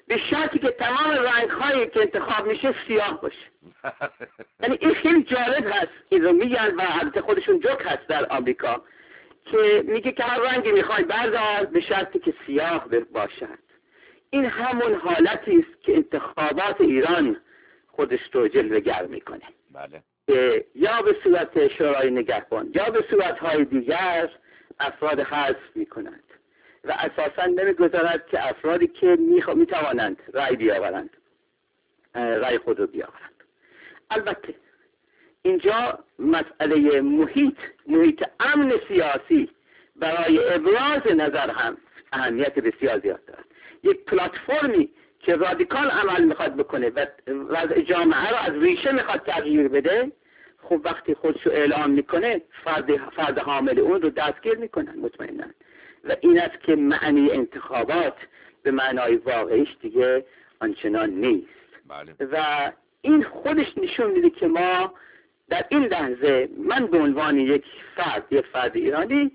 به شرطی که تمام رنگ‌هایی که انتخاب میشه سیاه باشه. یعنی این خیلی جالب هست، این رو میگن و البته خودشون جوک هست در آمریکا که میگه که هر رنگی میخوای بردار به شرطی که سیاه باشد. این همون حالتی است که انتخابات ایران خودش رو جلوه‌گر میکنه. بله. که یا به صورت شورای نگهبان یا به صورت‌های دیگر افراد حذف میکنند و اساساً نمیگذارد که افرادی که میتوانند رأی بیاورند رأی خود رو بیاورند. البته اینجا مسئله محیط محیط امن سیاسی برای ابراز نظر هم اهمیت بسیار زیاد دارد. یک پلتفرمی که رادیکال عمل میخواد بکنه و وضع جامعه رو از ریشه میخواد تغییر بده، خب وقتی خودشو اعلام میکنه فرد, فرد حامل اون رو دستگیر میکنن مطمئنا. و این است که معنی انتخابات به معنای واقعیش دیگه آنچنان نیست. بله. و این خودش نشون میده که ما در این لحظه، من به عنوان یک فرد یک فرد ایرانی،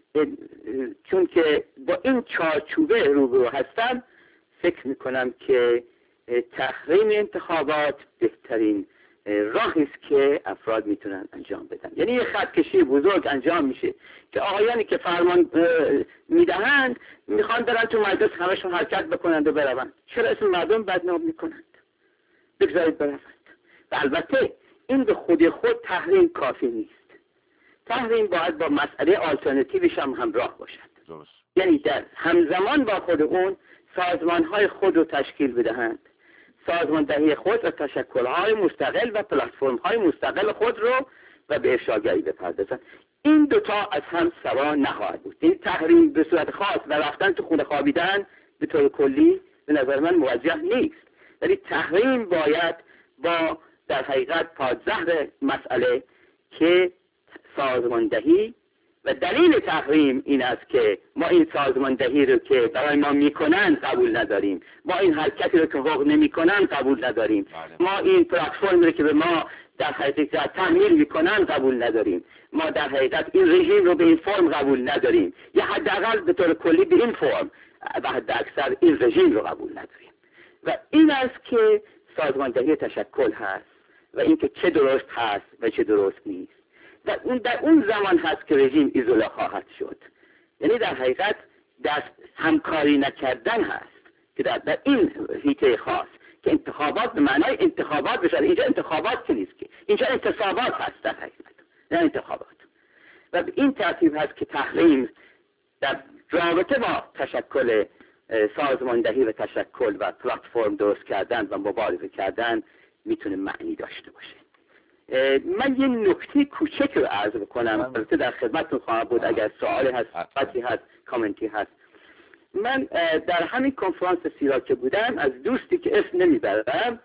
چون که با این چارچوبه روبرو هستم، فکر میکنم که تحریم انتخابات بهترین راهی است که افراد میتونن انجام بدن. یعنی یه خط کشی بزرگ انجام میشه که آقایانی که فرمان میدهند میخوان برن تو مجلس همشون حرکت بکنند و بروند. چرا اسم مردم بدنام میکنند؟ بگذارید بروند. و البته این به خودی خود تحریم کافی نیست. تحریم باید با مسئله آلترناتیوش هم همراه باشد. درست. یعنی در همزمان با خود اون سازمان‌های خود رو تشکیل بدهند، سازماندهی خود و تشکل‌های مستقل و پلتفرم‌های مستقل خود رو و به افشاگری بپردازند. این دوتا از هم سوا نخواهد بود. این تحریم به صورت خاص و رفتن تو خونه خوابیدن به طور کلی به نظر من موجه نیست. ولی تحریم باید با در حقیقت پادزهر مسئله که سازماندهی و دلیل تحریم این است که ما این سازماندهی رو که برای ما میکنن قبول نداریم، ما این حرکتی رو که حقوق نمیکنن قبول نداریم، ما این پلتفرم رو که به ما در حقیقت تحمیل میکنن قبول نداریم، ما در حقیقت این رژیم رو به این فرم قبول نداریم، یا حداقل به طور کلی به این فرم و حد اکثر این رژیم رو قبول نداریم. و این است که سازماندهی تشکل هست و اینکه چه درست هست و چه درست نیست. در اون در اون زمان هست که رژیم ایزوله خواهد شد. یعنی در حقیقت دست همکاری نکردن هست که در, در این حیطه خاص که انتخابات به معنای انتخابات بشه. اینجا انتخابات که نیست، که اینجا انتصابات هست در حقیقت، نه انتخابات. و به این ترتیب هست که تحریم در رابطه با تشکل سازماندهی و تشکل و پلتفرم درست کردن و مبارزه کردن میتونه معنی داشته باشه. من یه نکته کوچک رو عرض بکنم، البته در خدمتتون خواهم بود اگر سوالی هست، بحثی هست، کامنتی هست. من در همین کنفرانس سیراک بودم از دوستی که اسم نمیبرم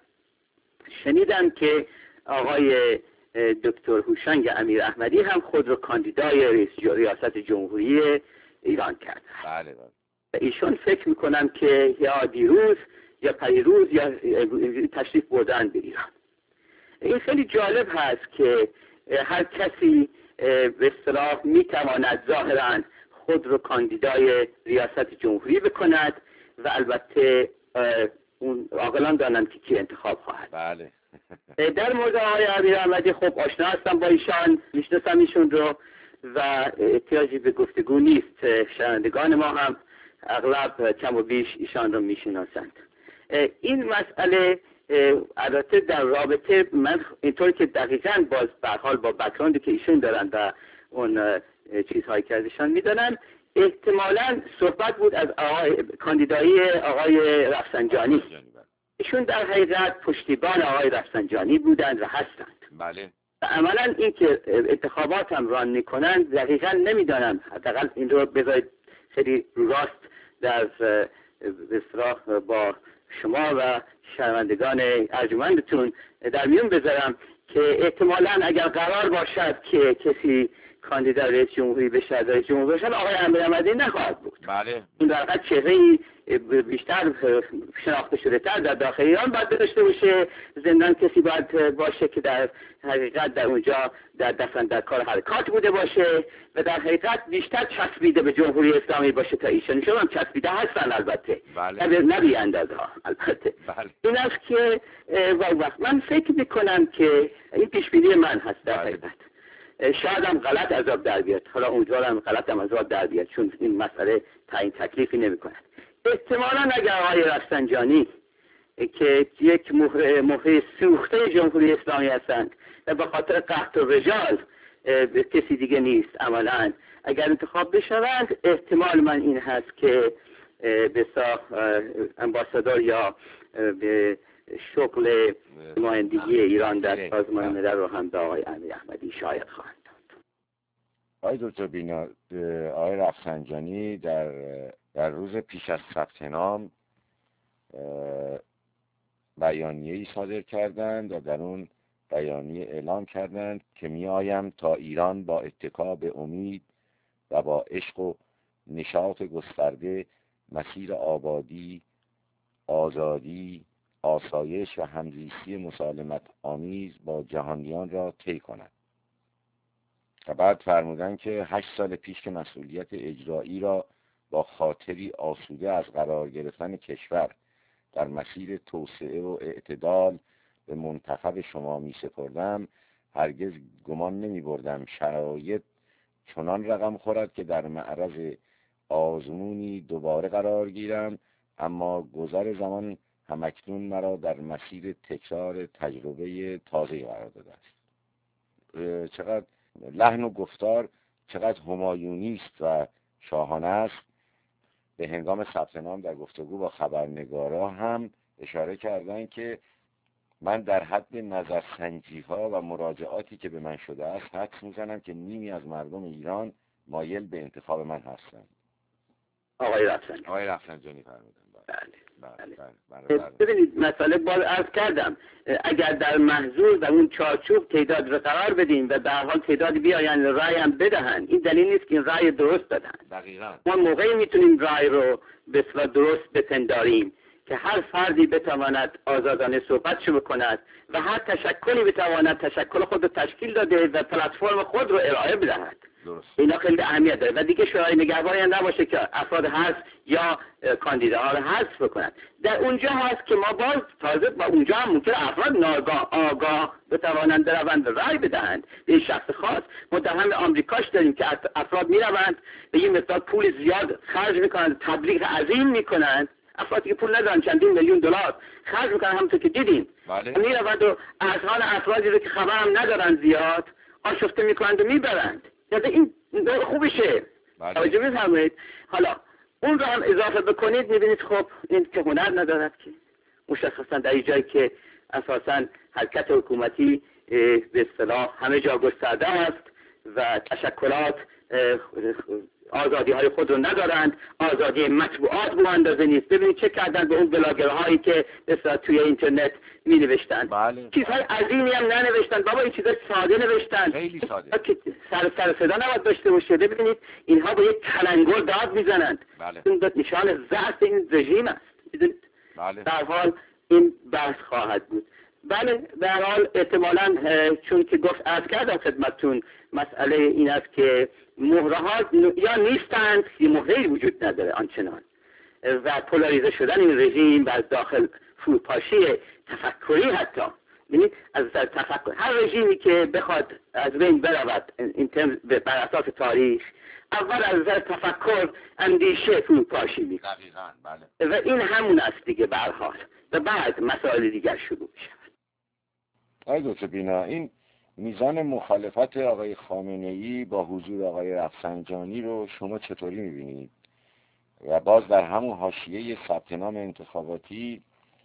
شنیدم که آقای دکتر هوشنگ امیر احمدی هم خود رو کاندیدای رئیس ریاست جمهوری ایران کرد. بله بله. ایشون فکر میکنم که یا دیروز یا پریروز یا تشریف بردن به ایران. این خیلی جالب هست که هر کسی به اصطلاح میتواند ظاهرا خود رو کاندیدای ریاست جمهوری بکند و البته اون عاقلان دانند که کی انتخاب خواهد. بله. در مورد آقای امیر احمدی خب آشنا هستم با ایشان، میشناسم ایشون رو و احتیاجی به گفتگو نیست. شنوندگان ما هم اغلب کم و بیش ایشان رو میشناسند. این مسئله البته در رابطه من اینطور که دقیقاً باز به حال با بک‌گراندی که ایشون دارن و اون چیزهایی که ازشان میدونن احتمالاً صحبت بود از آقای کاندیدایی آقای رفسنجانی. ایشون در حقیقت پشتیبان آقای رفسنجانی بودند و هستند. بله. و عملاً این که انتخابات هم ران میکنن دقیقاً نمیدانم، حداقل این رو بذارید خیلی راست در اصطلاح با شما و شنوندگان ارجمندتون در میون بذارم که احتمالاً اگر قرار باشد که کسی کاندیدا رئیس جمهوری بشه، رئیس جمهور بشه، آقای امیرحمدی نخواهد بود. بله. این در واقع چهره‌ای بیشتر شناخته شده تر در داخل ایران باید داشته باشه. زندان کسی باید باشه که در حقیقت در اونجا در دفن در کار حرکات بوده باشه و در حقیقت بیشتر چسبیده به جمهوری اسلامی باشه تا ایشان. شما هم چسبیده هستن البته. بله. نه بی اندازه ها البته. بله. این است که وقت من فکر میکنم که این پیشبینی من هست در حقیقت. شاید هم غلط عذاب در بیاد، حالا امیدوارم غلط هم عذاب در بیاد، چون این مسئله تعیین تکلیفی نمی کند. احتمالا اگر آقای رفسنجانی که یک مهره مهره سوخته جمهوری اسلامی هستند و به خاطر قحط و رجال کسی دیگه نیست عملا، اگر انتخاب بشوند احتمال من این هست که به صاح امباسادور یا به شغل نمایندگی ایران در سازمان ملل رو هم به آقای امیرحمدی شاید خواهند داد. آقای دکتر بینا، آقای رفسنجانی در در روز پیش از ثبت نام بیانیه‌ای صادر کردند و در اون بیانیه اعلام کردند که می آیم تا ایران با اتکا به امید و با عشق و نشاط گسترده مسیر آبادی، آزادی، آسایش و همزیستی مسالمت آمیز با جهانیان را طی کند. و بعد فرمودند که هشت سال پیش که مسئولیت اجرایی را با خاطری آسوده از قرار گرفتن کشور در مسیر توسعه و اعتدال به منتخب شما می سپردم، هرگز گمان نمی بردم شرایط چنان رقم خورد که در معرض آزمونی دوباره قرار گیرم، اما گذر زمان همکنون مرا در مسیر تکرار تجربه تازه قرار داده است. چقدر لحن و گفتار چقدر همایونی است و شاهانه است. به هنگام ثبت نام در گفتگو با خبرنگارا هم اشاره کردن که من در حد نظرسنجی ها و مراجعاتی که به من شده است حدس میزنم که نیمی از مردم ایران مایل به انتخاب من هستند. آقای رفسنجانی آقای رفسنجانی فرمودن. بله. بله. ببینید مسئله باز عرض کردم، اگر در محضور و اون چارچوب تعداد رو قرار بدیم و در حال تعداد بیاین رأی هم بدهن، این دلیل نیست که این رأی درست بدن. دقیقاً. ما موقعی میتونیم رأی رو به صورت درست بپنداریم که هر فردی بتواند آزادانه صحبتشو بکند و هر تشکلی بتواند تشکل خود رو تشکیل داده و پلتفرم خود رو ارائه بدهد. درست. اینا خیلی اهمیت داره و دیگه شورای نگهبانی نباشه که افراد حذف یا کاندیداها رو حذف بکنن. در اونجا هست که ما باز تازه با اونجا هم ممکن افراد ناگاه آگاه بتوانند بروند رای بدهند به این شخص خاص. ما در همه آمریکاش داریم که افراد میروند به یه مقدار پول زیاد خرج میکنند، تبلیغ عظیم میکنند، افرادی که پول ندارن چندین میلیون دلار خرج میکنن، همونطور که دیدیم. بله. میروند و اذهان افرادی رو که خبر هم ندارن زیاد آشفته میکنند و میبرند. یعنی این خوبشه. توجه می‌فرمایید. حالا اون رو هم اضافه بکنید میبینید خب این که هنر ندارد که مشخصا در این جایی که اساساً حرکت حکومتی به اصطلاح همه جا گسترده است و تشکلات آزادی های خود رو ندارند، آزادی مطبوعات به اندازه نیست. ببینید چه کردن به اون بلاگرهایی که مثلا توی اینترنت می نوشتن. بله. چیزهای عظیمی هم ننوشتن، بابا این چیزای ساده نوشتن، خیلی ساده که سر سر صدا نباید داشته باشه. ببینید اینها با یک تلنگر داد میزنند. بله. این نشان ضعف این رژیم است. بله. در حال این بحث خواهد بود. بله در حال احتمالاً چون که گفت عرض کردم خدمتتون مسئله این است که مهره ها یا نیستند یا مهره‌ای وجود نداره آنچنان و پولاریزه شدن این رژیم و از داخل فروپاشی تفکری، حتی یعنی از تفکر هر رژیمی که بخواد از بین برود بر اساس تاریخ اول از نظر تفکر اندیشه فروپاشی میکنه. دقیقاً. بله. و این همون است دیگه به هر حال و بعد مسائل دیگر شروع میشه. آقای دکتر بینا، این میزان مخالفت آقای خامنه‌ای با حضور آقای رفسنجانی رو شما چطوری میبینید؟ و باز در همون حاشیه ثبت نام انتخاباتی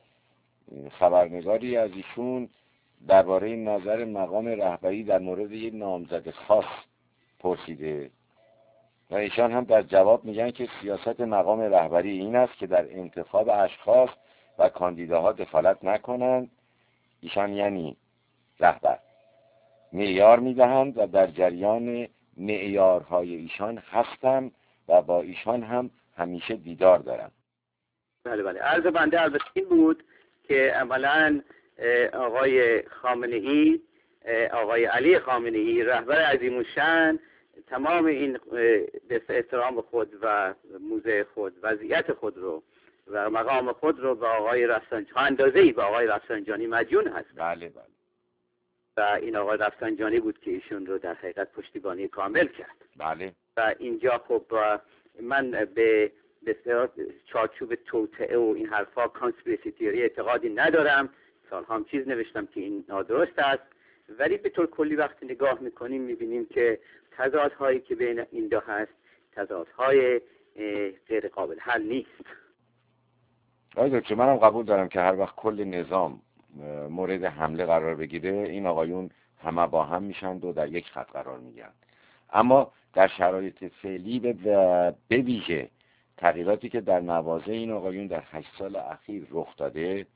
خبرنگاری از ایشون درباره نظر مقام رهبری در مورد یک نامزد خاص پرسیده و ایشان هم در جواب میگن که سیاست مقام رهبری این است که در انتخاب اشخاص و کاندیداها دخالت نکنند. ایشان یعنی رهبر معیار میدهند و در جریان معیارهای ایشان هستم و با ایشان هم همیشه دیدار دارم. بله بله. عرض بنده البته این بود که عملاً آقای خامنه‌ای، آقای علی خامنه‌ای رهبر عظیم الشأن، تمام این احترام خود و موضع خود، وضعیت خود رو و مقام خود رو به آقای رفسنجانی اندازه‌ای به آقای رفسنجانی مدیون هست. بله بله. و این آقای رفسنجانی بود که ایشون رو در حقیقت پشتیبانی کامل کرد. بله. و اینجا خب من به بسیار چارچوب توطئه و این حرفا کانسپیرسی تئوری اعتقادی ندارم. سالها هم چیز نوشتم که این نادرست است، ولی به طور کلی وقتی نگاه میکنیم میبینیم که تضادهایی که بین این دو هست تضادهای غیر قابل حل نیست. آقای دکتر، منم قبول دارم که هر وقت کل نظام مورد حمله قرار بگیره این آقایون همه با هم میشن و در یک خط قرار میگیرن، اما در شرایط فعلی به ویژه تغییراتی که در مواضع این آقایون در هشت سال اخیر رخ داده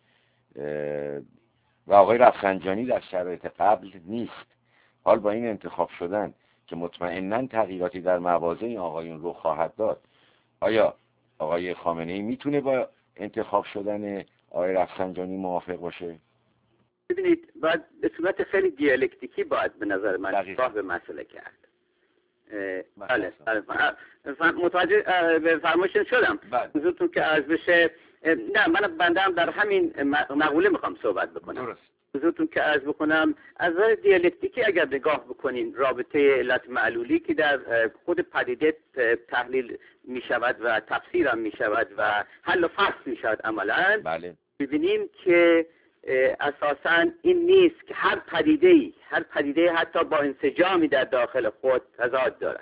و آقای رفسنجانی در شرایط قبل نیست، حال با این انتخاب شدن که مطمئناً تغییراتی در مواضع این آقایون رخ خواهد داد، آیا آقای خامنه‌ای میتونه با انتخاب شدن آقای رفسنجانی موافق باشه؟ ببینید، باید به صورت خیلی دیالکتیکی باید به نظر من نگاه به مسئله کرد. بله متوجه به فرمایشتون شدم. حضورتون که عرض بشه، نه من بندم در همین مقوله میخوام صحبت بکنم. درست. حضورتون که عرض بکنم از نظر دیالکتیکی اگر نگاه بکنیم رابطه علت معلولی که در خود پدیده تحلیل میشود و تفسیر هم میشود و حل و فصل میشود عملا، بله. ببینیم که اساساً این نیست که هر پدیده‌ای هر پدیده حتی با انسجامی در داخل خود تضاد دارد.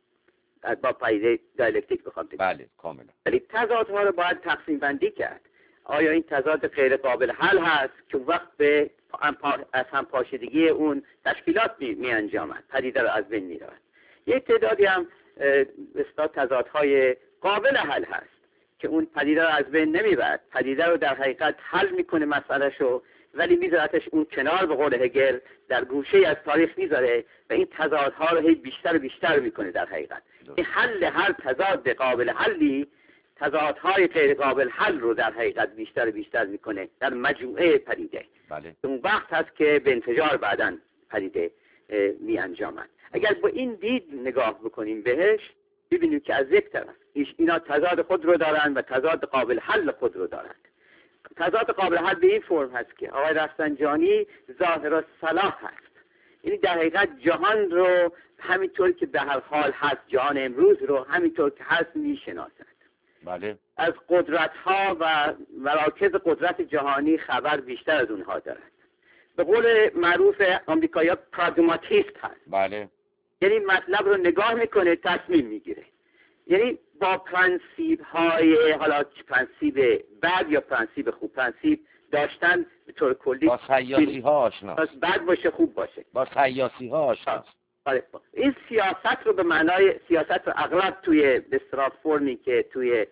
با پدیده دیالکتیک بخوام بگم. بله کاملا. ولی تضادها رو باید تقسیم بندی کرد. آیا این تضاد غیر قابل حل هست که وقت به از هم پاشیدگی اون تشکیلات می, می انجامد، پدیده رو از بین می رود. یک تعدادی هم اصلا تضادهای قابل حل هست که اون پدیده رو از بین نمیبرد، پدیده رو در حقیقت حل میکنه مسئله شو، ولی میذارتش اون کنار، به قول هگل در گوشه از تاریخ میذاره و این تضادها رو هی بیشتر و بیشتر میکنه. در حقیقت این حل هر تضاد قابل حلی تضادهای غیر قابل حل رو در حقیقت بیشتر و بیشتر میکنه در مجموعه پدیده. بله. اون وقت هست که به انفجار بعداً پدیده می انجامد. اگر با این دید نگاه بکنیم بهش، ببینیم که از یک طرف اینا تضاد خود رو دارند و تضاد قابل حل خود رو دارند. تضاد قابل حل به این فرم هست که آقای رفسنجانی ظاهر صلاح هست، یعنی در حقیقت جهان رو همینطور که به هر حال هست، جهان امروز رو همینطور که هست میشناسد. بله. از قدرت ها و مراکز قدرت جهانی خبر بیشتر از اونها دارد. به قول معروف آمریکایی‌ها پراگماتیست هست. بله. یعنی مطلب رو نگاه میکنه، تصمیم میگیره. یعنی با پرنسیب های، حالا پرنسیب بد یا پرنسیب خوب، پرنسیب داشتن به طور کلی با سیاسی ها آشناست. بد باشه خوب باشه. با سیاسی ها آشناست. این سیاست رو به معنای سیاست رو اغلب توی به اصطلاح فرمی که توی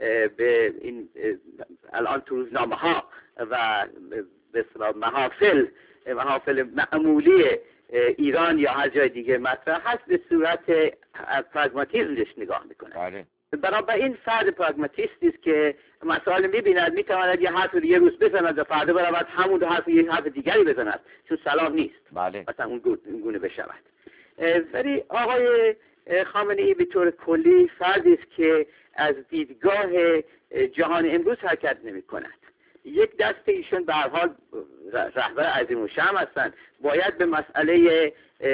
به این الان تو روزنامه ها و به اصطلاح محافل محافل معمولی ایران یا هر جای دیگه مطرح هست، به صورت پراگماتیسمش نگاه میکنه. بله. برای این فرد پراگماتیستی است که مسائل میبیند، میتواند یه حرف رو یه روز بزند و فردا برود همون دو حرف یه حرف دیگری بزند، چون سلام نیست. بله. مثلا اون گونه بشود. ولی آقای خامنه‌ای به طور کلی فردی است که از دیدگاه جهان امروز حرکت نمی کند. یک دست ایشون به هر حال رهبر عظیم الشأن هستند، باید به مسئله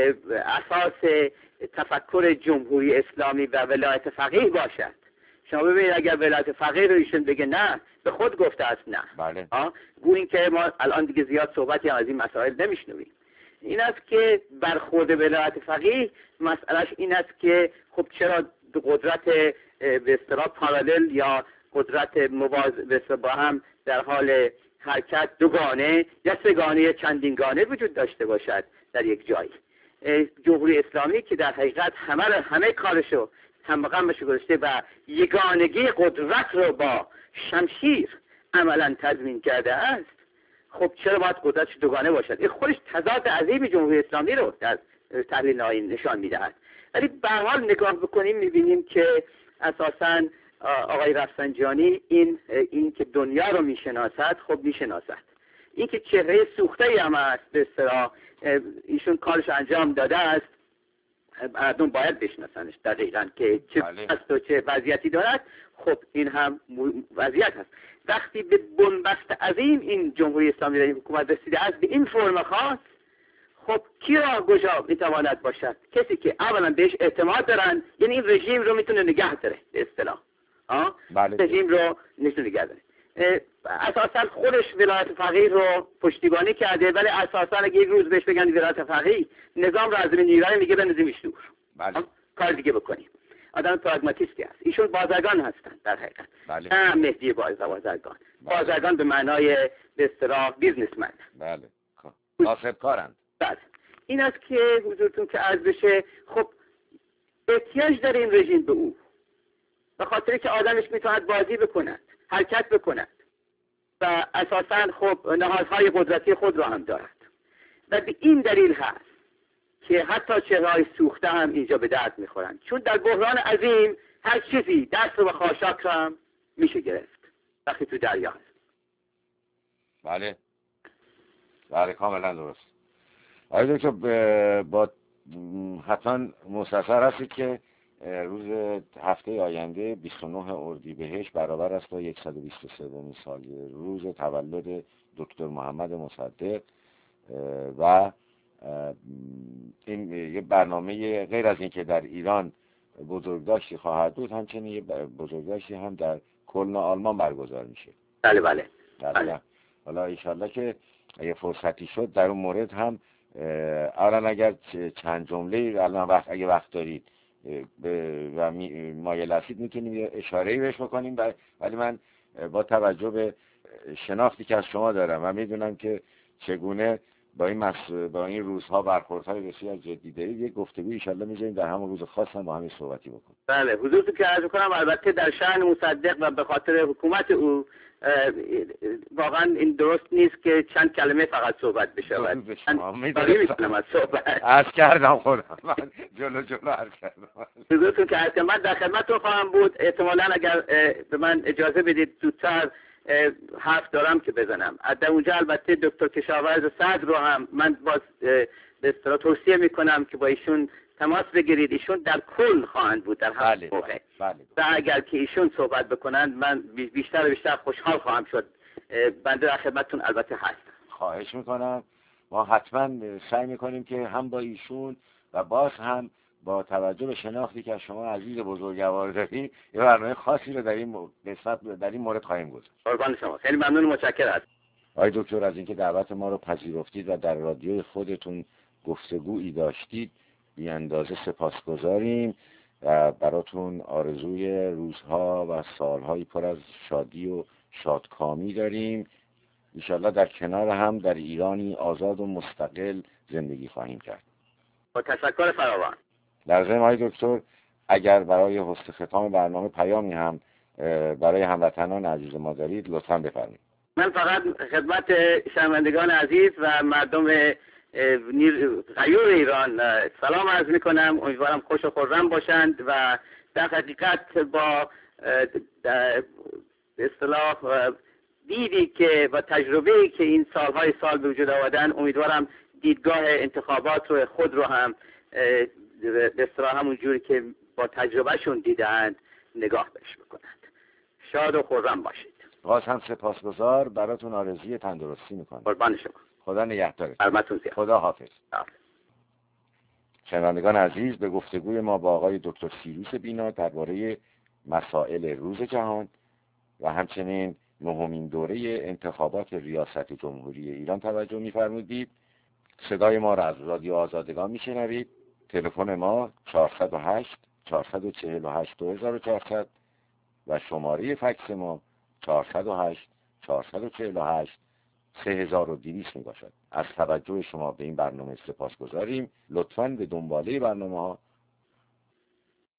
اساس تفکر جمهوری اسلامی و ولایت فقیه باشد. شما ببینید اگر ولایت فقیه رو ایشون بگه نه، به خود گفته است نه. بله. گویی که ما الان دیگه زیاد صحبتی هم از این مسائل نمیشنویم. این است که برخورد ولایت فقیه مسئلهش این است که خب چرا قدرت به اصطلاح پارالل یا قدرت موازی با هم در حال حرکت دوگانه یا سه‌گانه یا چندینگانه وجود داشته باشد در یک جایی. جمهوری اسلامی که در حقیقت همه همه کارشو هم رقمش گذاشته و یگانگی قدرت رو با شمشیر عملا تضمین کرده است، خب چرا باید قدرتش دوگانه باشد؟ این خودش تضاد عظیم جمهوری اسلامی رو در تحلیل نهایی نشان میدهد. ولی به هر حال نگاه بکنیم میبینیم که اساساً آقای رفسنجانی این این که دنیا رو میشناسد، خب میشناسد. این که چهره سوخته ای هم است، به اصطلاح ایشون کارش انجام داده است، مردم باید بشناسنش دقیقاً که چه است و چه وضعیتی دارد. خب این هم وضعیت هست. وقتی به بنبست عظیم این جمهوری اسلامی در این حکومت رسیده است به این فرم خاص، خب کی را گشا میتواند باشد؟ کسی که اولا بهش اعتماد دارن، یعنی این رژیم رو میتونه نگه داره به اصطلاح. ها بله. رژیم رو نشون نگه داره. اساسا خودش ولایت فقیه رو پشتیبانی کرده، ولی اساسا اگه یک روز بهش بگن ولایت فقیه نظام رو از این نیروهای میگه بندازیمش دور. بله. کار دیگه بکنیم. آدم پراگماتیستی است. ایشون بازرگان هستن در حقیقت. بله. نه مهدی بازرگان. بله. بازرگان به معنای به اصطلاح بیزنسمن. بله. کاسب کارند. بله. این است که حضورتون که عرض بشه، خب احتیاج داره این رژیم به او، به خاطر که آدمش میتواند بازی بکند، حرکت بکند و اساساً خب نهادهای قدرتی خود را هم دارد و به این دلیل هست که حتی چهره‌های سوخته هم اینجا به درد میخورند، چون در بحران عظیم هر چیزی دست رو به خاشاک هم میشه گرفت وقتی تو دریا هست. بله بله کاملا درست. آیا دکتر با حتما مستحضر هستید که روز هفته آینده بیست و نه اردیبهشت برابر است با صد و بیست و سومین سال روز تولد دکتر محمد مصدق و این یه برنامه غیر از این که در ایران بزرگداشتی خواهد بود، همچنین یه بزرگداشتی هم در کلن آلمان برگزار میشه. بله بله. بله. حالا ایشالله که اگه فرصتی شد در اون مورد هم اولا اگر چند جمله الان وقت اگه وقت دارید و مایل هستید میتونیم اشاره‌ای بهش بکنیم، ولی من با توجه به شناختی که از شما دارم و میدونم که چگونه با این مس... با این روزها برخوردهای بسیار جدی دارید، یک گفتگوی ان شاءالله می‌ذاریم در همون روز خاص هم با همین صحبتی بکنیم. بله حضورتون که عرض کنم البته در شأن مصدق و به خاطر حکومت او واقعا این درست نیست که چند کلمه فقط صحبت بشود. من می‌دونم از صحبت عرض کردم خودم من جلو جلو عرض کردم. حضورتون که عرض من در خدمتتون خواهم بود. احتمالاً اگر به من اجازه بدید زودتر حرف دارم که بزنم. در اونجا البته دکتر کشاورز صدر رو هم من باز به اصطلاح توصیه میکنم که با ایشون تماس بگیرید. ایشون در کل خواهند بود در هر موقع بله. و اگر که ایشون صحبت بکنند من بیشتر و بیشتر خوشحال خواهم شد. بنده در خدمتتون البته هستم. خواهش میکنم. ما حتما سعی میکنیم که هم با ایشون و باز هم با توجه به شناختی که شما عزیز بزرگوار دارید یه برنامه خاصی رو در این نسبت در این مورد خواهیم گذاشت. قربان شما. خیلی ممنون و متشکرم. آقای دکتر از اینکه دعوت ما رو پذیرفتید و در رادیوی خودتون گفتگویی داشتید بی اندازه سپاسگزاریم و براتون آرزوی روزها و سالهای پر از شادی و شادکامی داریم. انشالله در کنار هم در ایرانی آزاد و مستقل زندگی خواهیم کرد. با تشکر فراوان. در ضمن آقای دکتر اگر برای حسن ختام برنامه پیامی هم برای هموطنان عزیز ما دارید لطفاً بفرمایید. من فقط خدمت شنوندگان عزیز و مردم غیور ایران سلام عرض میکنم. امیدوارم خوش و خرم باشند و در حقیقت با به اصطلاح دیدی که و تجربه‌ای که این سالهای سال به وجود آوردن، امیدوارم دیدگاه انتخابات رو خود رو هم به اصطلاح همون جوری که با تجربهشون دیدند نگاه بهش بکنند. شاد و خرم باشید. باز هم سپاسگزار. براتون آرزوی تندرستی میکنم. قربان شما. خدا نگهدارتون. حرمتون زیاد. خدا حافظ. شنوندگان عزیز، به گفتگوی ما با آقای دکتر سیروس بینا درباره مسائل روز جهان و همچنین نهمین دوره انتخابات ریاست جمهوری ایران توجه می‌فرمودید. صدای ما را از رادیو آزادگان میشنوید. تلفن ما چهارصد و هشت چهارصد و چهل و هشت دو هزار و چهارصد و شماره فکس ما چهارصد و هشت چهارصد و چهل و هشت سه هزار و دویست می باشد. از توجه شما به این برنامه سپاسگزاریم. لطفاً به دنباله برنامه ها